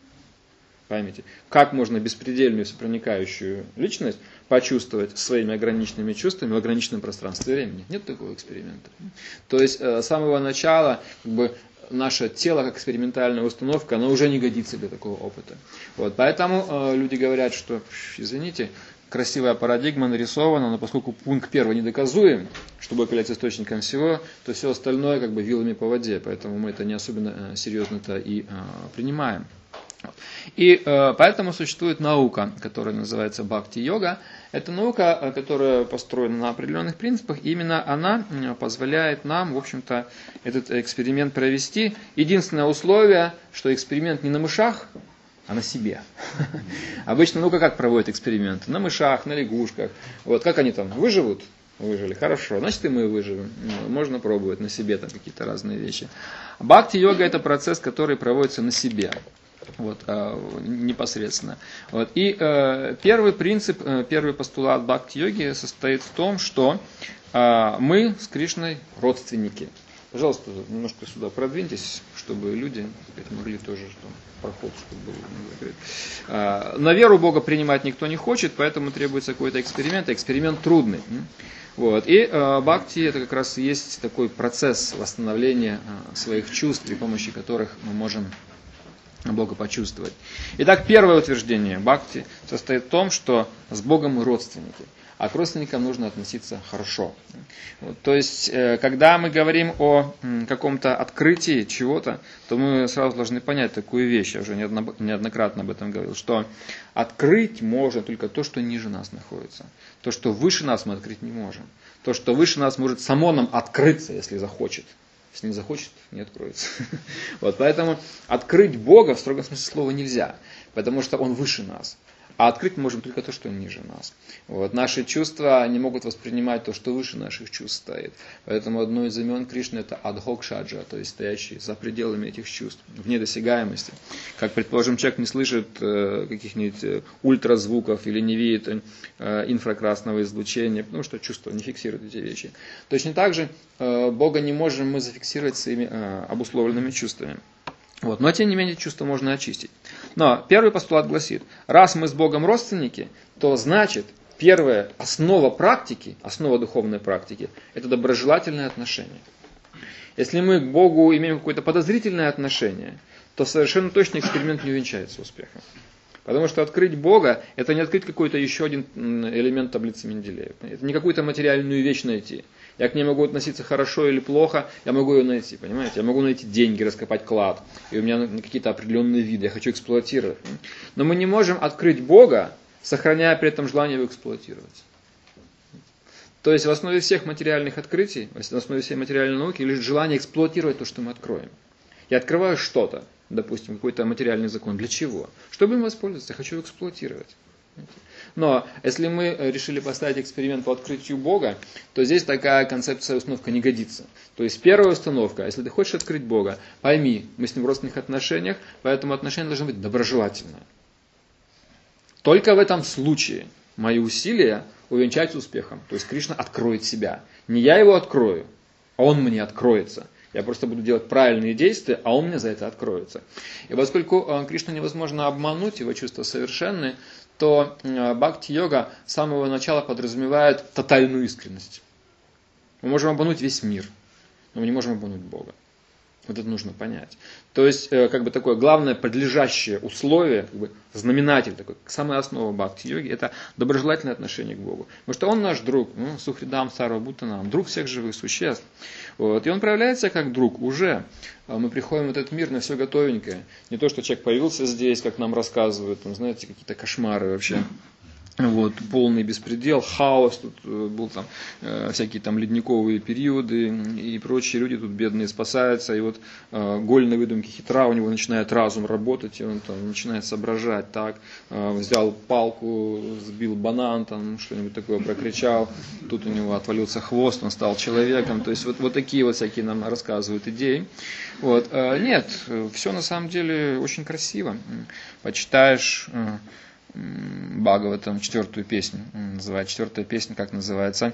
Поймите, как можно беспредельную всепроникающую личность почувствовать своими ограниченными чувствами в ограниченном пространстве и времени? Нет такого эксперимента. То есть с самого начала как бы, наше тело, как экспериментальная установка, оно уже не годится для такого опыта. Вот, поэтому люди говорят, что, извините, красивая парадигма нарисована, но поскольку пункт первый недоказуем, что Бог является источником всего, то все остальное как бы вилами по воде, поэтому мы это не особенно серьезно-то и принимаем. И поэтому существует наука, которая называется бхакти-йога. Это наука, которая построена на определенных принципах. И именно она позволяет нам, в общем-то, этот эксперимент провести. Единственное условие, что эксперимент не на мышах, а на себе. Обычно наука как проводит эксперименты? На мышах, на лягушках. Вот как они там выживут? Выжили. Хорошо, значит и мы выживем. Можно пробовать на себе там какие-то разные вещи. Бхакти-йога это процесс, который проводится на себе. Вот, непосредственно. Вот. И первый принцип, первый постулат бхакти-йоги состоит в том, что мы с Кришной родственники. Пожалуйста, немножко сюда продвиньтесь, чтобы люди могли тоже проход, чтобы был. На веру Бога принимать никто не хочет, поэтому требуется какой-то эксперимент, а эксперимент трудный. Вот. И бхакти это как раз и есть такой процесс восстановления своих чувств, при помощи которых мы можем Бога почувствовать. Итак, первое утверждение бхакти состоит в том, что с Богом мы родственники, а к родственникам нужно относиться хорошо. Вот, то есть, когда мы говорим о каком-то открытии чего-то, то мы сразу должны понять такую вещь, я уже неоднократно об этом говорил, что открыть можно только то, что ниже нас находится. То, что выше нас, мы открыть не можем. То, что выше нас, может само нам открыться, если захочет. Если не захочет, не откроется. Вот, поэтому открыть Бога в строгом смысле слова нельзя, потому что Он выше нас. А открыть мы можем только то, что ниже нас. Вот. Наши чувства не могут воспринимать то, что выше наших чувств стоит. Поэтому одно из имен Кришны это Адхокшаджа, то есть стоящий за пределами этих чувств, вне досягаемости. Как, предположим, человек не слышит каких-нибудь ультразвуков или не видит инфракрасного излучения, потому что чувства не фиксируют эти вещи. Точно так же Бога не можем мы зафиксировать своими обусловленными чувствами. Вот. Но тем не менее чувства можно очистить. Но первый постулат гласит, раз мы с Богом родственники, то значит первая основа практики, основа духовной практики, это доброжелательное отношение. Если мы к Богу имеем какое-то подозрительное отношение, то совершенно точно эксперимент не увенчается успехом. Потому что открыть Бога, это не открыть какой-то еще один элемент таблицы Менделеева. Это не какую-то материальную вещь найти. Я к ней могу относиться хорошо или плохо, я могу ее найти, понимаете? Я могу найти деньги, раскопать клад, и у меня какие-то определенные виды, я хочу эксплуатировать. Но мы не можем открыть Бога, сохраняя при этом желание его эксплуатировать. То есть в основе всех материальных открытий, в основе всей материальной науки лежит желание эксплуатировать то, что мы откроем. Я открываю что-то, допустим, какой-то материальный закон. Для чего? Чтобы им воспользоваться, я хочу его эксплуатировать. Но если мы решили поставить эксперимент по открытию Бога, то здесь такая концепция установка не годится. То есть первая установка, если ты хочешь открыть Бога, пойми, мы с ним в родственных отношениях, поэтому отношения должны быть доброжелательные. Только в этом случае мои усилия увенчаются успехом. То есть Кришна откроет себя. Не я его открою, а он мне откроется. Я просто буду делать правильные действия, а он мне за это откроется. И поскольку Кришну невозможно обмануть, его чувства совершенны, то бхакти-йога с самого начала подразумевает тотальную искренность. Мы можем обмануть весь мир, но мы не можем обмануть Бога. Вот это нужно понять. То есть, как бы такое главное подлежащее условие, как бы знаменатель такой, самая основа бхакти-йоги, это доброжелательное отношение к Богу. Потому что он наш друг, Сухридам Сарва Бхутанам, друг всех живых существ. Вот. И он проявляется как друг уже. Мы приходим в этот мир на все готовенькое. Не то, что человек появился здесь, как нам рассказывают, там, знаете, какие-то кошмары вообще. Вот, полный беспредел, хаос, тут был там всякие там ледниковые периоды и прочие люди тут бедные спасаются, и вот голь на выдумке хитра, у него начинает разум работать, и он там начинает соображать, так, взял палку, сбил банан, там что-нибудь такое прокричал, тут у него отвалился хвост, он стал человеком, то есть вот такие вот всякие нам рассказывают идеи. Вот. Нет, все на самом деле очень красиво. Почитаешь Бхагаватам, 4-ю песню, называется 4-я песня, как называется,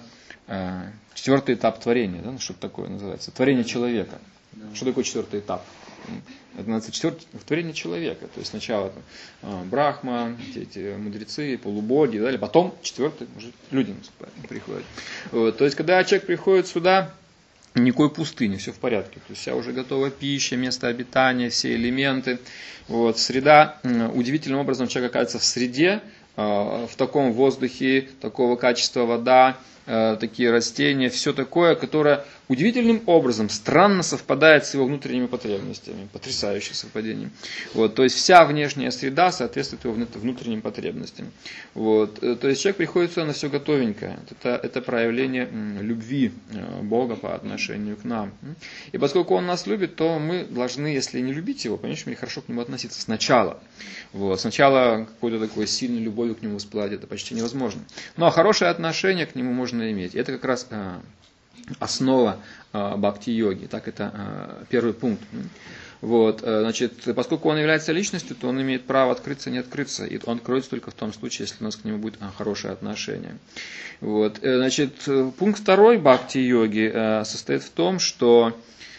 4-й этап творения, да? Что такое называется? Творение человека. Да. Что такое 4-й этап? Это называется творение человека. То есть сначала Брахма, эти мудрецы, полубоги, да? Потом 4-й уже люди приходят. Вот. То есть когда человек приходит сюда, никакой пустыни, все в порядке. То есть вся уже готова пища, место обитания, все элементы. Вот, среда, удивительным образом человек оказывается в среде, в таком воздухе, такого качества вода, такие растения, все такое, которое удивительным образом странно совпадает с его внутренними потребностями. Потрясающее совпадение. Вот, то есть вся внешняя среда соответствует его внутренним потребностям. Вот, то есть человек приходит сюда на все готовенькое. Это проявление любви Бога по отношению к нам. И поскольку Он нас любит, то мы должны, если не любить Его, по меньшей мере, хорошо к Нему относиться сначала. Вот, сначала какой-то такой сильной любовью к Нему воспылать, это почти невозможно. Но хорошее отношение к Нему можно иметь. Это как раз основа бхакти-йоги. Так, это первый пункт. Вот, значит, поскольку он является личностью, то он имеет право открыться, не открыться. И он откроется только в том случае, если у нас к нему будет хорошее отношение. Вот, значит, пункт 2 бхакти-йоги состоит в том, что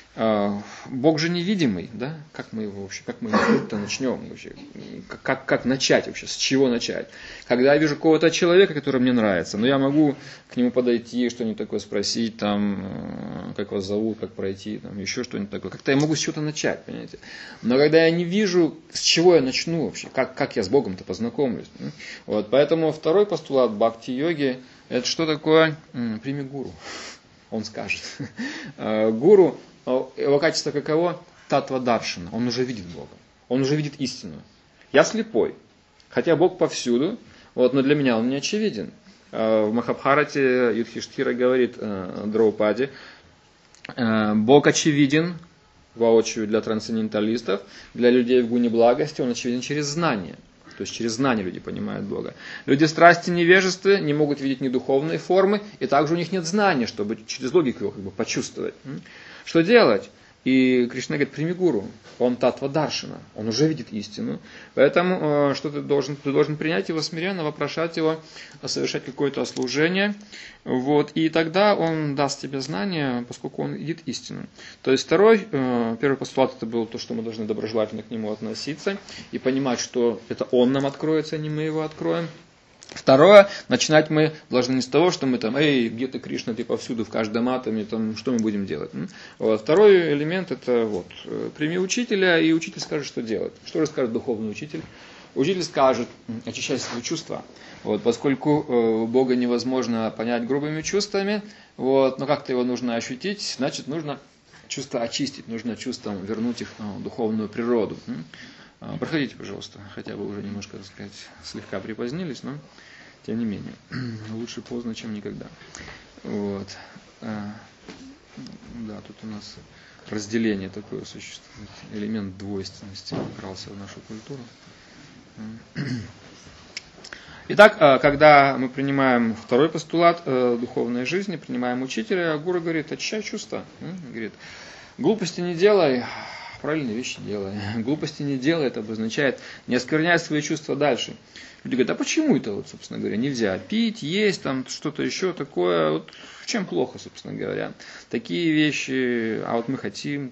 Бог же невидимый, да? Как мы его вообще, как мы его начнем вообще? Как начать вообще? С чего начать? Когда я вижу какого-то человека, который мне нравится, но я могу к нему подойти, что-нибудь такое спросить, там, как вас зовут, как пройти, там, еще что-нибудь такое. Как-то я могу с чего-то начать, понимаете? Но когда я не вижу, с чего я начну вообще, как я с Богом-то познакомлюсь. Вот, поэтому второй постулат бхакти-йоги, это что такое? Прими гуру. Он скажет. Гуру, его качество каково? Татва даршана. Он уже видит Бога. Он уже видит истину. Я слепой. Хотя Бог повсюду, вот, но для меня он не очевиден. В Махабхарате Юдхиштхира говорит Драупаде, Бог очевиден воочию для трансценденталистов, для людей в гуне благости он очевиден через знание. То есть через знание люди понимают Бога. Люди страсти невежества не могут видеть ни духовные формы, и также у них нет знания, чтобы через логику его почувствовать. Что делать? И Кришна говорит, прими гуру, он татва даршина, он уже видит истину. Поэтому что ты должен принять его смиренно, вопрошать его, совершать какое-то служение. Вот, и тогда он даст тебе знания, поскольку он видит истину. То есть первый постулат это был то, что мы должны доброжелательно к нему относиться и понимать, что это он нам откроется, а не мы его откроем. Второе, начинать мы должны не с того, что мы там, где ты, Кришна, ты повсюду, в каждом атоме, там, что мы будем делать. Вот. Второй элемент это прими учителя, и учитель скажет, что делать. Что же скажет духовный учитель? Учитель скажет, очищай свои чувства. Вот, поскольку Бога невозможно понять грубыми чувствами, но как-то его нужно ощутить, значит нужно чувства очистить, нужно чувствам вернуть их в духовную природу. Проходите, пожалуйста, хотя бы уже немножко, так сказать, слегка припозднились, но тем не менее, лучше поздно, чем никогда. Вот. Да, тут у нас разделение такое существует, элемент двойственности вкрался в нашу культуру. Итак, когда мы принимаем второй постулат духовной жизни, принимаем учителя, гуру говорит, очищай чувства. Говорит, глупости не делай, правильные вещи делай. Глупости не делай, это обозначает не оскверняй свои чувства дальше. Люди говорят, а почему это, собственно говоря, нельзя пить, есть, там что-то еще такое, в чем плохо, собственно говоря. Такие вещи, мы хотим,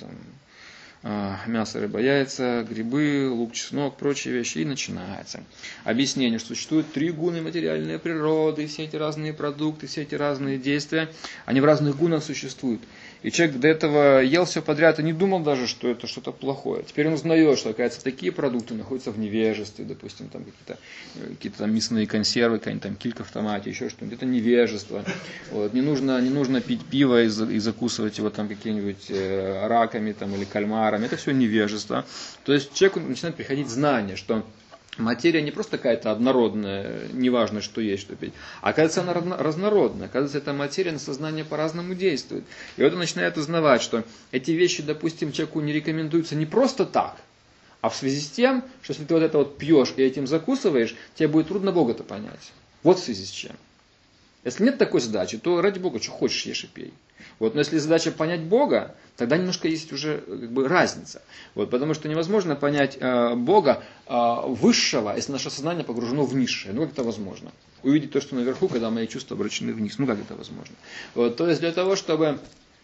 мясо, рыба, яйца, грибы, лук, чеснок, прочие вещи, и начинается. Объяснение, что существуют 3 гуны материальной природы, все эти разные продукты, все эти разные действия, они в разных гунах существуют. И человек до этого ел все подряд и не думал даже, что это что-то плохое. Теперь он узнает, что, оказывается, такие продукты находятся в невежестве, допустим, там какие-то там мясные консервы, какая-нибудь там килька в томате, еще что-нибудь. Это невежество. Не нужно пить пиво и закусывать его там какими-нибудь раками там, или кальмарами. Это все невежество. То есть человеку начинает приходить знание, что материя не просто какая-то однородная, неважно, что есть, что пить, а оказывается, она разнородная. Оказывается, эта материя на сознание по-разному действует. И он начинает узнавать, что эти вещи, допустим, человеку не рекомендуются не просто так, а в связи с тем, что если ты это пьешь и этим закусываешь, тебе будет трудно Бога-то понять. Вот в связи с чем. Если нет такой задачи, то ради Бога, что хочешь, ешь и пей. Но если задача понять Бога, тогда немножко есть уже разница. Потому что невозможно понять Бога высшего, если наше сознание погружено в низшее. Как это возможно? Увидеть то, что наверху, когда мои чувства обращены вниз. Как это возможно? То есть для того, чтобы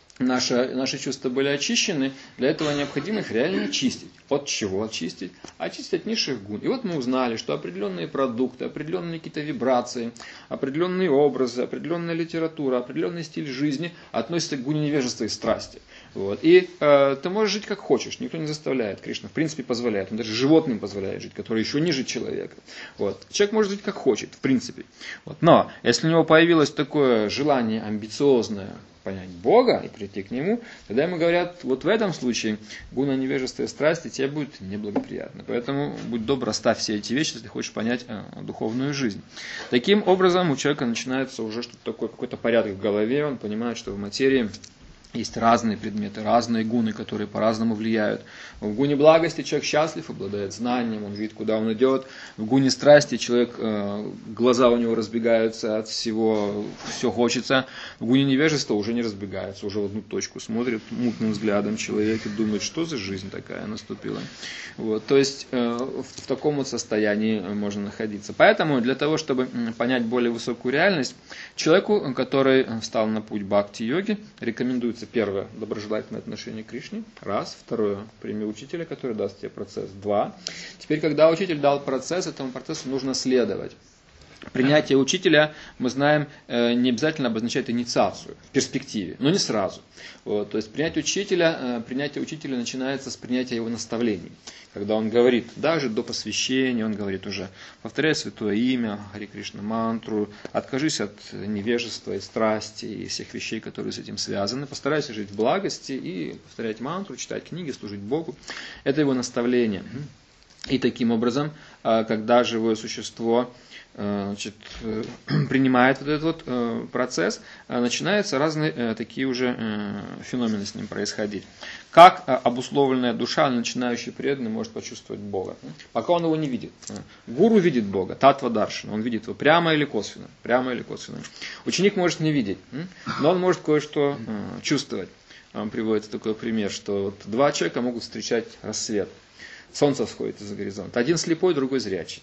наши чувства были очищены, для этого необходимо их реально очистить. От чего очистить? Очистить от низших гун. И мы узнали, что определенные продукты, определенные какие-то вибрации, определенные образы, определенная литература, определенный стиль жизни относятся к гуне невежества и страсти. И ты можешь жить как хочешь, никто не заставляет. Кришна в принципе позволяет, он даже животным позволяет жить, которые еще ниже человека. Человек может жить как хочет, в принципе. Но если у него появилось такое желание амбициозное, понять Бога и прийти к Нему, тогда ему говорят, в этом случае гуна невежества и страсти тебе будет неблагоприятно. Поэтому будь добр, оставь все эти вещи, если хочешь понять духовную жизнь. Таким образом у человека начинается уже что-то такое, какой-то порядок в голове, он понимает, что в материи есть разные предметы, разные гуны, которые по-разному влияют. В гуне благости человек счастлив, обладает знанием, он видит, куда он идет. В гуне страсти человек, глаза у него разбегаются от всего, все хочется. В гуне невежества уже не разбегаются, уже в одну точку смотрит мутным взглядом человек и думает, что за жизнь такая наступила. То есть в таком состоянии можно находиться. Поэтому для того, чтобы понять более высокую реальность, человеку, который встал на путь бхакти-йоги, рекомендуется первое, доброжелательное отношение к Кришне. Раз. Второе, прими учителя, который даст тебе процесс. 2. Теперь, когда учитель дал процесс, этому процессу нужно следовать. Принятие учителя, мы знаем, не обязательно обозначает инициацию в перспективе, но не сразу. То есть принятие учителя начинается с принятия его наставлений. Когда он говорит, даже до посвящения, он говорит уже, повторяй святое имя, Хари Кришна мантру, откажись от невежества и страсти и всех вещей, которые с этим связаны, постарайся жить в благости и повторять мантру, читать книги, служить Богу. Это его наставление. И таким образом когда живое существо принимает вот этот процесс, начинаются разные такие уже феномены с ним происходить. Как обусловленная душа, начинающий преданный, может почувствовать Бога? Пока он его не видит. Гуру видит Бога, татва даршана, он видит его прямо или косвенно. Прямо или косвенно. Ученик может не видеть, но он может кое-что чувствовать. Приводится такой пример, что вот два человека могут встречать рассвет. Солнце всходит из-за горизонта. Один слепой, другой зрячий.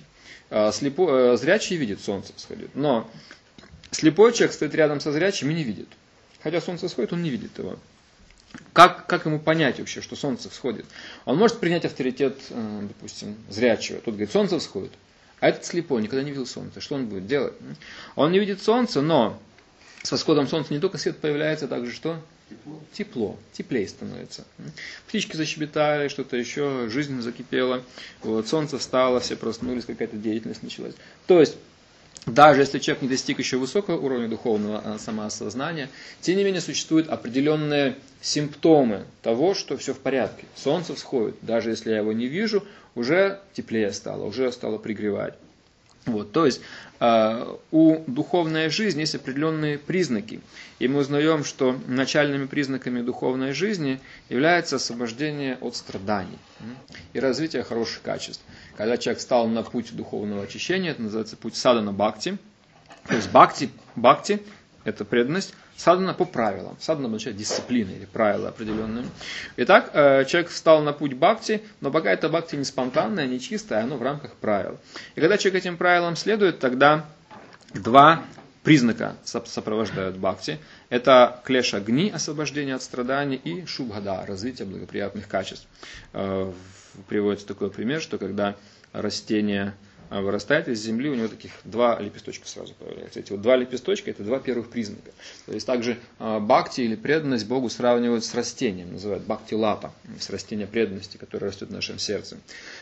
Зрячий видит, солнце всходит. Но слепой человек стоит рядом со зрячим и не видит. Хотя солнце всходит, он не видит его. Как ему понять вообще, что солнце всходит? Он может принять авторитет, допустим, зрячего. Тот говорит, солнце всходит. А этот слепой, никогда не видел солнца. Что он будет делать? Он не видит солнца, но с восходом солнца не только свет появляется, а также что? Тепло. Теплее становится. Птички защебетали, что-то еще, жизнь закипела. Вот, солнце встало, все проснулись, какая-то деятельность началась. То есть, даже если человек не достиг еще высокого уровня духовного самоосознания, тем не менее существуют определенные симптомы того, что все в порядке. Солнце всходит, даже если я его не вижу, уже теплее стало, уже стало пригревать. Вот, то есть у духовной жизни есть определенные признаки. И мы узнаем, что начальными признаками духовной жизни является освобождение от страданий и развитие хороших качеств. Когда человек стал на путь духовного очищения, это называется путь садана бхакти. То есть бхакти это преданность, садана по правилам. Садана означает дисциплина или правила определенные. Итак, человек встал на путь бхакти, но пока это бхакти не спонтанное, не чистое, оно в рамках правил. И когда человек этим правилам следует, тогда два признака сопровождают бхакти. Это клеша гни, освобождение от страданий, и шубхада, развитие благоприятных качеств. Приводится такой пример, что когда растение вырастает из земли, у него таких два лепесточка сразу появляются. Эти вот два лепесточка – это два первых признака. То есть также бхакти или преданность Богу сравнивают с растением, называют бхакти-лата, с растением преданности, которое растет в нашем сердце.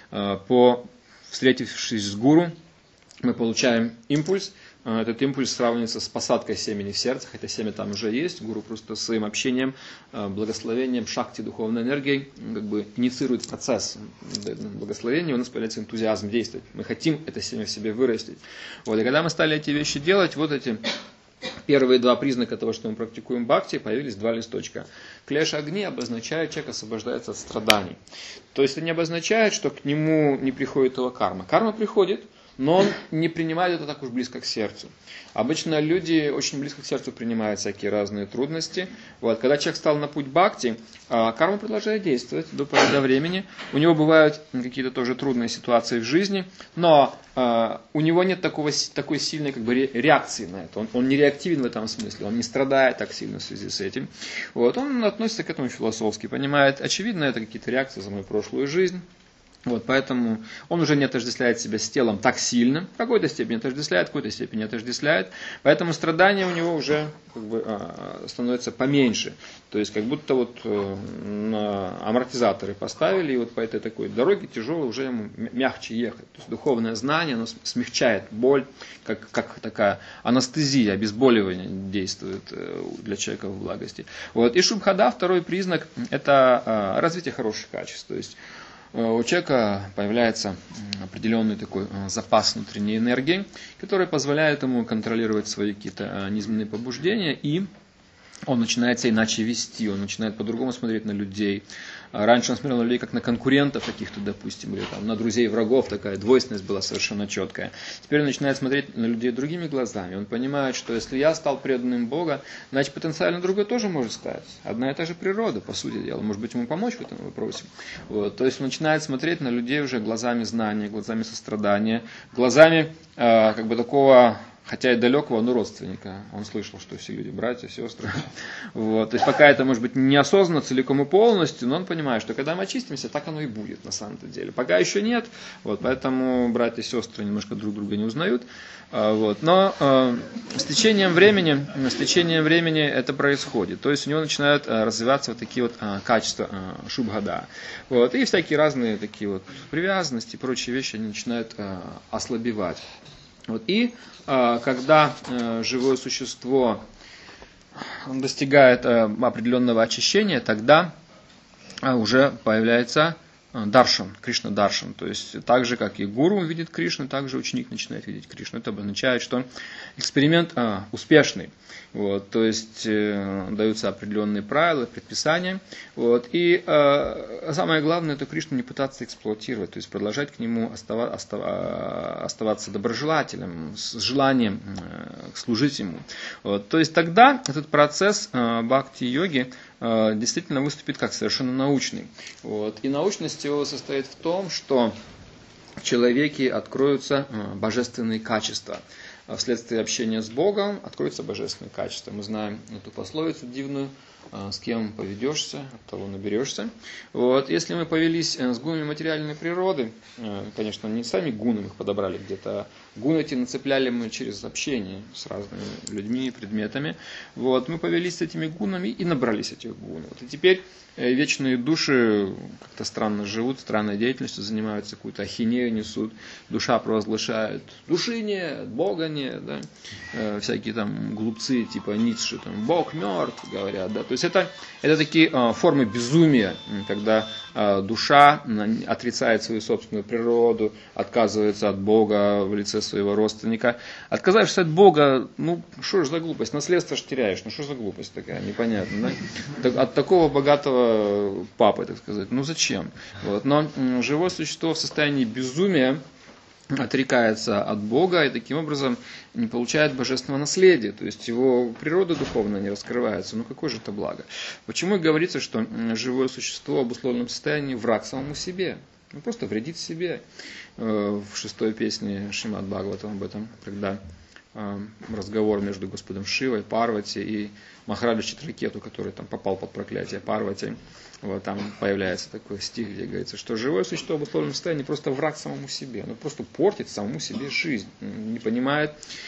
Встретившись с гуру, мы получаем импульс. Этот импульс сравнивается с посадкой семени в сердце, хотя семя там уже есть. Гуру просто своим общением, благословением, шакти, духовной энергией инициирует процесс благословения, у нас появляется энтузиазм действовать. Мы хотим это семя в себе вырастить. Вот. И когда мы стали эти вещи делать, вот эти первые два признака того, что мы практикуем бхакти, появились два листочка. Клеша огни обозначает, человек освобождается от страданий. То есть это не обозначает, что к нему не приходит его карма. Карма приходит, но он не принимает это так уж близко к сердцу. Обычно люди очень близко к сердцу принимают всякие разные трудности. Вот. Когда человек стал на путь бхакти, карма продолжает действовать до поры до времени. У него бывают какие-то тоже трудные ситуации в жизни, но у него нет такой сильной реакции на это. Он не реактивен в этом смысле, он не страдает так сильно в связи с этим. Вот. Он относится к этому философски, понимает, очевидно, это какие-то реакции за мою прошлую жизнь. Вот, поэтому он уже не отождествляет себя с телом так сильно, в какой-то степени отождествляет, в какой-то степени отождествляет, поэтому страдания у него уже становятся поменьше. То есть как будто амортизаторы поставили, и вот по этой такой дороге тяжелой уже ему мягче ехать. То есть духовное знание, оно смягчает боль, как такая анестезия, обезболивание действует для человека в благости. Вот. И шубхада, второй признак, это развитие хороших качеств. То есть у человека появляется определенный такой запас внутренней энергии, который позволяет ему контролировать свои какие-то низменные побуждения, и он начинает себя иначе вести, он начинает по-другому смотреть на людей. Раньше он смотрел на людей как на конкурентов каких-то, допустим, или там, на друзей врагов, такая двойственность была совершенно четкая. Теперь он начинает смотреть на людей другими глазами. Он понимает, что если я стал преданным Бога, значит потенциально другой тоже может стать. Одна и та же природа, по сути дела. Может быть, ему помочь в этом вопросе. Вот. То есть он начинает смотреть на людей уже глазами знания, глазами сострадания, глазами такого... Хотя и далекого, но родственника. Он слышал, что все люди братья, сестры. Вот. То есть пока это может быть неосознанно, целиком и полностью, но он понимает, что когда мы очистимся, так оно и будет на самом-то деле. Пока еще нет, вот, поэтому братья и сестры немножко друг друга не узнают. Вот. Но с течением времени это происходит. То есть у него начинают развиваться вот такие вот качества шубхада. Вот. И всякие разные такие вот привязанности и прочие вещи они начинают ослабевать. Вот. И когда живое существо достигает определенного очищения, тогда уже появляется даршан, Кришна даршан. То есть так же, как и гуру видит Кришну, так же ученик начинает видеть Кришну. Это обозначает, что эксперимент успешный. Вот, то есть даются определенные правила, предписания. Вот, и самое главное, это Кришну не пытаться эксплуатировать, то есть продолжать к нему оставаться доброжелателем, с желанием служить ему. Вот, то есть тогда этот процесс бхакти-йоги действительно выступит как совершенно научный. Вот, и научность его состоит в том, что в человеке откроются божественные качества. Вследствие общения с Богом откроются божественные качества. Мы знаем эту пословицу дивную: с кем поведешься, от того наберешься. Вот. Если мы повелись с гунами материальной природы, конечно, не сами гуны их подобрали где-то, гуны эти нацепляли мы через общение с разными людьми, предметами. Вот. Мы повелись с этими гунами и набрались этих гун. Вот. И теперь вечные души как-то странно живут, странной деятельностью занимаются, какую-то ахинею несут, душа провозглашает: души нет, Бога нет, да? Всякие там глупцы типа Ницше, там, Бог мертв, говорят, да? То есть это такие формы безумия, когда душа отрицает свою собственную природу, отказывается от Бога в лице своего родственника. Отказавшись от Бога, ну что ж за глупость, наследство ж теряешь, ну что за глупость такая, непонятно, да? От такого богатого папы, так сказать, ну зачем? Вот. Но живое существо в состоянии безумия отрекается от Бога и таким образом не получает божественного наследия, то есть его природа духовная не раскрывается. Ну какое же это благо? Почему говорится, что живое существо в обусловленном состоянии враг самому себе? Ну просто вредит себе. В 6-й песне Шримад Бхагаватам об этом, когда разговор между Господом Шивой, Парвати и Махараджа Читракету, который там попал под проклятие Парвати. Вот там появляется такой стих, где говорится, что живое существо в обусловленном состоянии просто враг самому себе. Оно просто портит самому себе жизнь. Не понимает,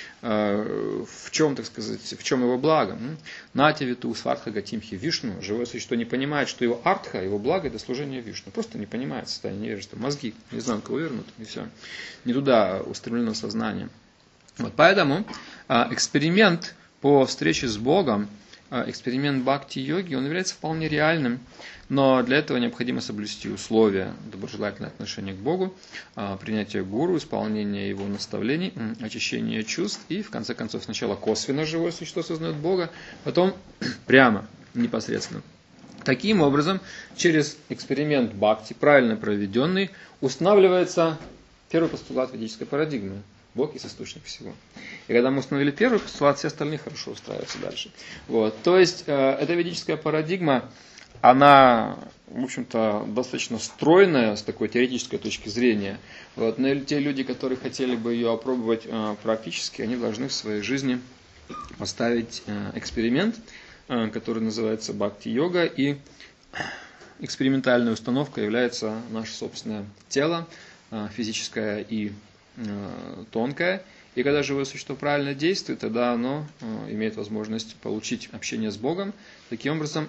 в чем, так сказать, в чем его благо. Нативиту свартха гатимхи Вишну. Живое существо не понимает, что его артха, его благо — это служение Вишну. Просто не понимает состояние невежества. Мозги наизнанку вывернуты, и все. Не туда устремлено сознание. Вот, поэтому эксперимент по встрече с Богом, эксперимент бхакти-йоги, он является вполне реальным, но для этого необходимо соблюсти условия: доброжелательное отношение к Богу, принятие гуру, исполнение его наставлений, очищение чувств и, в конце концов, сначала косвенно живое существо осознает Бога, потом прямо, непосредственно. Таким образом, через эксперимент бхакти, правильно проведенный, устанавливается первый постулат ведической парадигмы: Бог есть источник всего. И когда мы установили первый постулат, все остальные хорошо устраиваются дальше. Вот. То есть, эта ведическая парадигма, она, в общем-то, достаточно стройная с такой теоретической точки зрения. Вот. Но те люди, которые хотели бы ее опробовать практически, они должны в своей жизни поставить эксперимент, который называется бхакти-йога. И экспериментальной установкой является наше собственное тело, физическое и тонкое. И когда живое существо правильно действует, тогда оно имеет возможность получить общение с Богом. Таким образом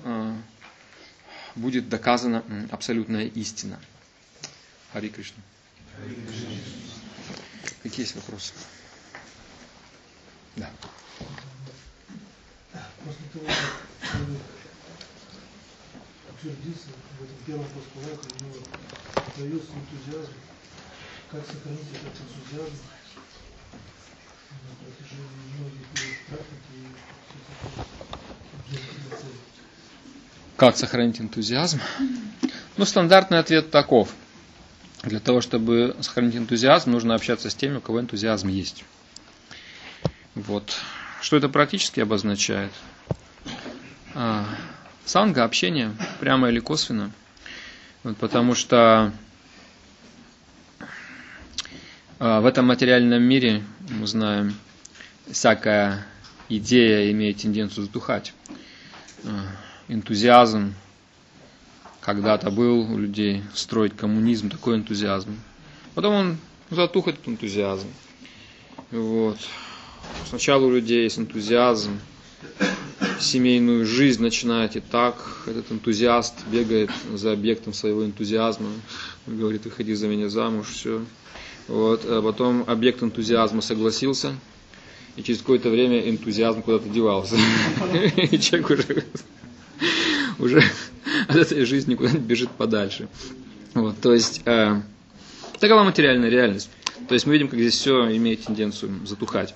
будет доказана абсолютная истина. Хари Кришна. Какие есть вопросы? Да. После того, как человек утвердился в этом первом постулате, у него появился энтузиазм, как сохранить этот энтузиазм на протяжении многих лет практики и все. Как сохранить энтузиазм? Ну, стандартный ответ таков. Для того, чтобы сохранить энтузиазм, нужно общаться с теми, у кого энтузиазм есть. Вот. Что это практически обозначает? Санга, общение, прямо или косвенно. Вот, потому что в этом материальном мире, мы знаем, всякая идея имеет тенденцию сдухать. Энтузиазм когда-то был у людей, строить коммунизм, такой энтузиазм. Потом он затух, этот энтузиазм. Вот. Сначала у людей есть энтузиазм, семейную жизнь начинает и так. Этот энтузиаст бегает за объектом своего энтузиазма, говорит: выходи за меня замуж, все. Вот. А потом объект энтузиазма согласился, и через какое-то время энтузиазм куда-то девался. И человек уже от этой жизни куда-нибудь бежит подальше. Вот, то есть, такова материальная реальность. То есть мы видим, как здесь все имеет тенденцию затухать.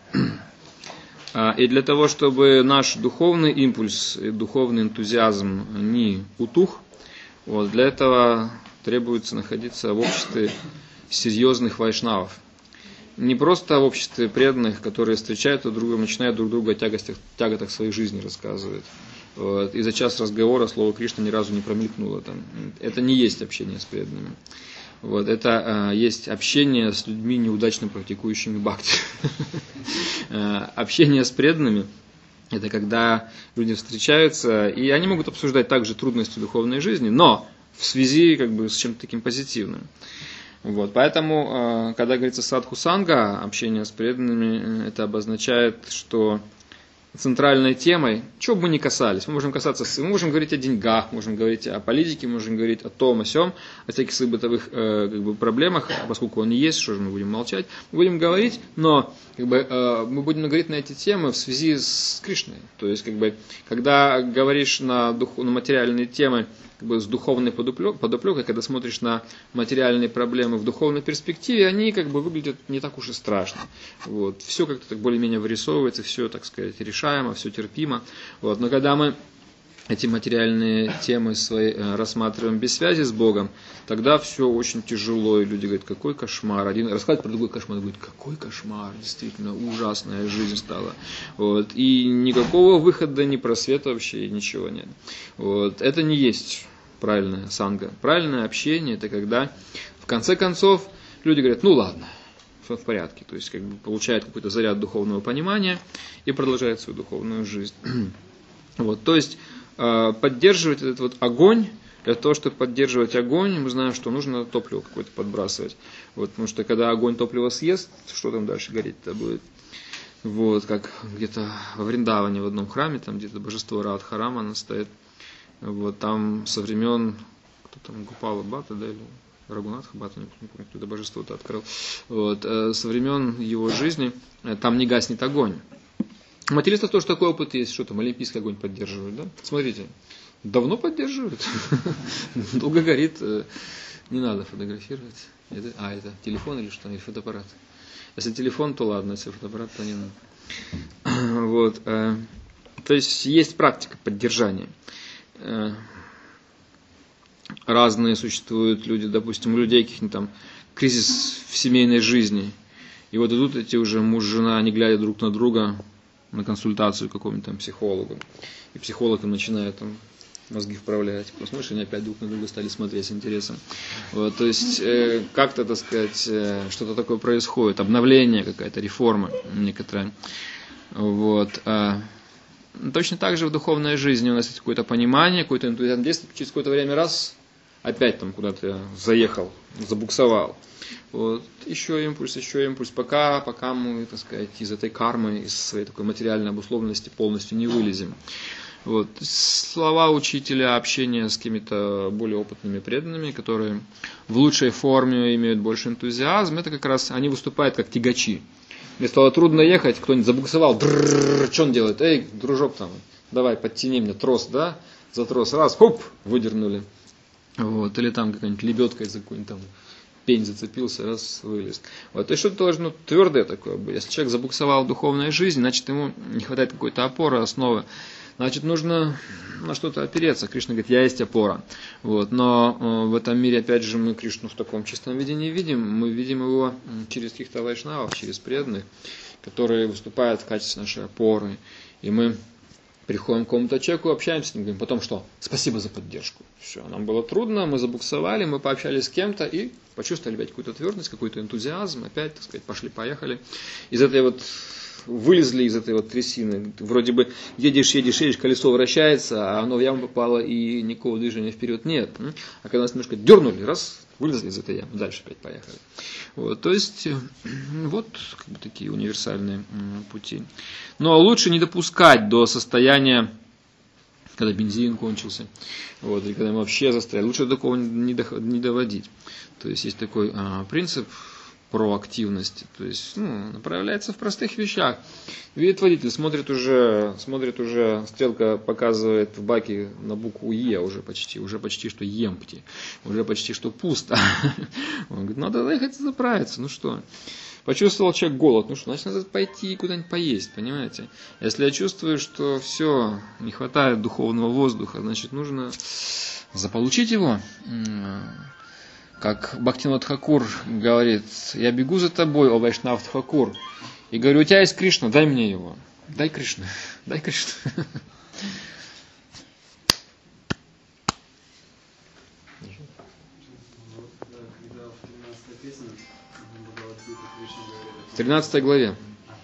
И для того, чтобы наш духовный импульс, духовный энтузиазм не утух, вот, для этого требуется находиться в обществе серьезных вайшнавов. Не просто в обществе преданных, которые встречают друг друга, начинают друг другу о тяготах своей жизни рассказывать. Вот. И за час разговора слово Кришна ни разу не промелькнуло там. Это не есть общение с преданными. Вот. Это есть общение с людьми, неудачно практикующими бхакти. Общение с преданными – это когда люди встречаются, и они могут обсуждать также трудности духовной жизни, но в связи с чем-то таким позитивным. Вот. Поэтому, когда говорится садху-санга, общение с преданными, это обозначает, что центральной темой, чего бы мы ни касались, мы можем говорить о деньгах, можем говорить о политике, можем говорить о том, о сём, о всяких своих бытовых проблемах, поскольку они есть, что же мы будем молчать, мы будем говорить, но мы будем говорить на эти темы в связи с Кришной. То есть, когда говоришь на материальные темы с духовной подоплекой, когда смотришь на материальные проблемы в духовной перспективе, они выглядят не так уж и страшно. Вот. Все как-то так более-менее вырисовывается, все, так сказать, решаемо, все терпимо. Вот. Но когда мы эти материальные темы свои рассматриваем без связи с Богом, тогда все очень тяжело, и люди говорят, какой кошмар. Один рассказывает про другой кошмар, говорит, какой кошмар, действительно ужасная жизнь стала. Вот. И никакого выхода, ни просвета вообще, ничего нет. Вот. Это не есть правильная санга. Правильное общение – это когда, в конце концов, люди говорят, ну ладно, все в порядке. То есть, получают какой-то заряд духовного понимания и продолжают свою духовную жизнь. Вот. То есть, поддерживать этот огонь, для того, чтобы поддерживать огонь, мы знаем, что нужно топливо какое-то подбрасывать. Вот, потому что, когда огонь топливо съест, что там дальше гореть-то будет? Вот, как где-то во Вриндаване в одном храме, там где-то божество Радхарамана стоит. Вот, там со времен, кто там, Гупала Бхатта, да, или Рагунатха Бхатта, не помню, кто это божество-то открыл. Вот, со времен его жизни там не гаснет огонь. У материалистов тоже такой опыт есть, что там олимпийский огонь поддерживают, да? Смотрите, давно поддерживают, долго горит, не надо фотографировать. Это телефон или что, или фотоаппарат? Если телефон, то ладно, если фотоаппарат, то не надо. Вот, то есть практика поддержания. Разные существуют люди, допустим, у людей каких-нибудь там кризис в семейной жизни. И вот идут эти уже муж, жена, они глядя друг на друга на консультацию к какому-нибудь там психологу. И психолог им начинает там мозги вправлять. Посмотришь, они опять друг на друга стали смотреть с интересом. Вот, то есть, как-то, так сказать, что-то такое происходит. Обновление какая-то, реформа некоторая. Вот. Точно так же в духовной жизни у нас есть какое-то понимание, какой-то энтузиазм действует, через какое-то время раз, опять там куда-то заехал, забуксовал. Вот. Еще импульс, пока мы, так сказать, из этой кармы, из своей такой материальной обусловленности полностью не вылезем. Вот. Слова учителя, общение с какими-то более опытными преданными, которые в лучшей форме имеют больше энтузиазм, это как раз, они выступают как тягачи. Мне стало трудно ехать, кто-нибудь забуксовал, что он делает? Эй, дружок там, давай, подтяни мне трос, да? За трос, раз, хоп, выдернули. Вот. Или там какая-нибудь лебедка из-за какой-нибудь там пень зацепился, раз, вылез. Вот. То есть что-то должно твердое такое быть. Если человек забуксовал в духовной жизни, значит ему не хватает какой-то опоры, основы. Значит, нужно на что-то опереться. Кришна говорит, я есть опора. Вот. Но в этом мире, опять же, мы Кришну в таком чистом виде не видим. Мы видим его через каких-то вайшнавов, через преданных, которые выступают в качестве нашей опоры. И мы приходим к какому-то человеку, общаемся с ним, говорим, потом что? Спасибо за поддержку. Все, нам было трудно, мы забуксовали, мы пообщались с кем-то и почувствовали опять какую-то твердость, какой-то энтузиазм, опять, так сказать, пошли-поехали. Из этой вот вылезли из этой вот трясины. Вроде бы едешь, колесо вращается, а оно в яму попало, и никакого движения вперед нет. А когда нас немножко дернули, раз, вылезли из этой ямы, дальше опять поехали. Вот, то есть, вот такие универсальные пути. Но лучше не допускать до состояния, когда бензин кончился, вот, или когда мы вообще застряли. Лучше до такого не доводить. То есть, есть такой принцип, проактивности. То есть проявляется в простых вещах. Видит водитель, смотрит уже, стрелка показывает в баке на букву Е уже почти что емпти, уже почти что пусто. Он говорит, надо заехать и заправиться, что? Почувствовал человек голод, значит надо пойти куда-нибудь поесть, понимаете? Если я чувствую, что все, не хватает духовного воздуха, значит нужно заполучить его. Как Бхактивинод Тхакур говорит, я бегу за тобой, о Вайшнав Тхакур, и говорю, у тебя есть Кришна, дай мне его. Дай Кришну, дай Кришну. В 13 главе.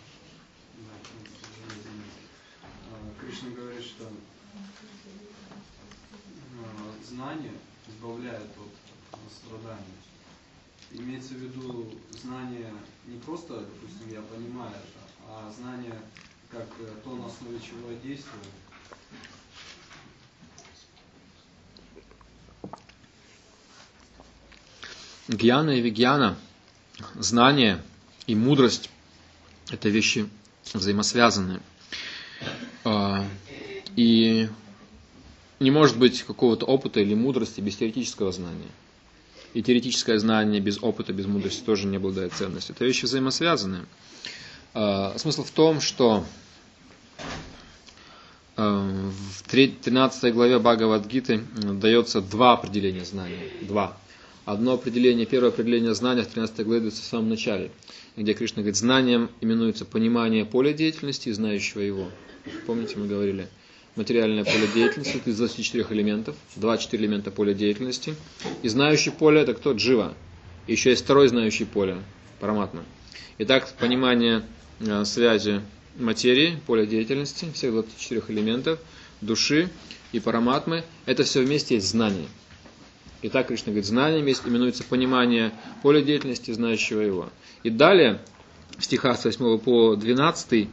Кришна говорит, что знание избавляет от страдания. Имеется в виду знание не просто, допустим, я понимаю это, а знание как то, на основе чего я действую. Гьяна и вигьяна, знание и мудрость – это вещи взаимосвязанные. И не может быть какого-то опыта или мудрости без теоретического знания. И теоретическое знание без опыта, без мудрости тоже не обладает ценностью. Это вещи взаимосвязанные. Смысл в том, что в 13 главе Бхагавад-гиты дается два определения знания. Два. Одно определение, первое определение знания в 13 главе дается в самом начале, где Кришна говорит, знанием именуется понимание поля деятельности и знающего его. Помните, мы говорили, материальное поле деятельности из 24 элементов, 24 элемента поля деятельности. И знающий поле это кто? Джива. И еще есть второй знающий поле, Параматма. Итак, понимание связи материи, поля деятельности, всех 24 элементов, души и Параматмы, это все вместе есть знание. Итак, Кришна говорит, знанием именуется понимание поля деятельности, знающего его. И далее, в стихах с 8 по 12,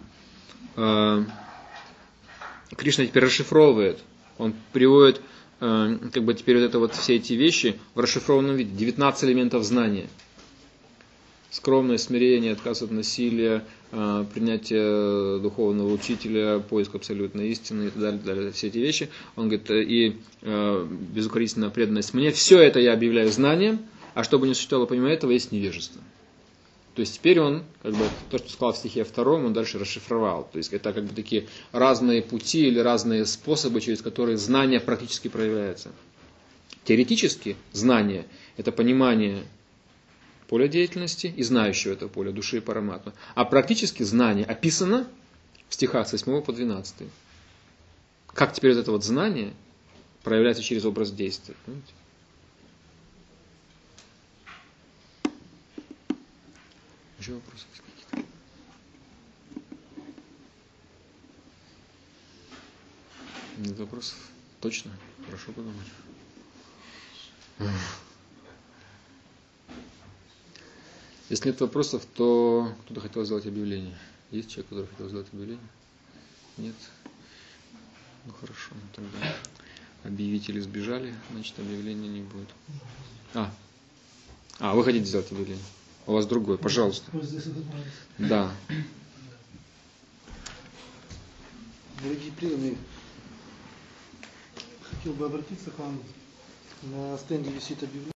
Кришна теперь расшифровывает, он приводит теперь все эти вещи в расшифрованном виде, 19 элементов знания. Скромное смирение, отказ от насилия, принятие духовного учителя, поиск абсолютной истины и так далее, все эти вещи. Он говорит, и безукоризненная преданность мне, все это я объявляю знанием, а чтобы не существовало помимо этого, есть невежество. То есть теперь он, то, что сказал в стихе 2, он дальше расшифровал. То есть это такие разные пути или разные способы, через которые знание практически проявляется. Теоретически знание – это понимание поля деятельности и знающего это поле, души и Параматмы. А практически знание описано в стихах с 8 по 12. Как теперь это знание проявляется через образ действия. Понимаете? Еще вопросы какие-то? Нет вопросов? Точно? Прошу подумать. Если нет вопросов, то кто-то хотел сделать объявление. Есть человек, который хотел сделать объявление? Нет? Хорошо. Тогда объявители сбежали, значит объявления не будет. Вы хотите сделать объявление? У вас другое, пожалуйста. Да. Дорогие преданные, хотел бы обратиться к вам. На стенде висит объявление.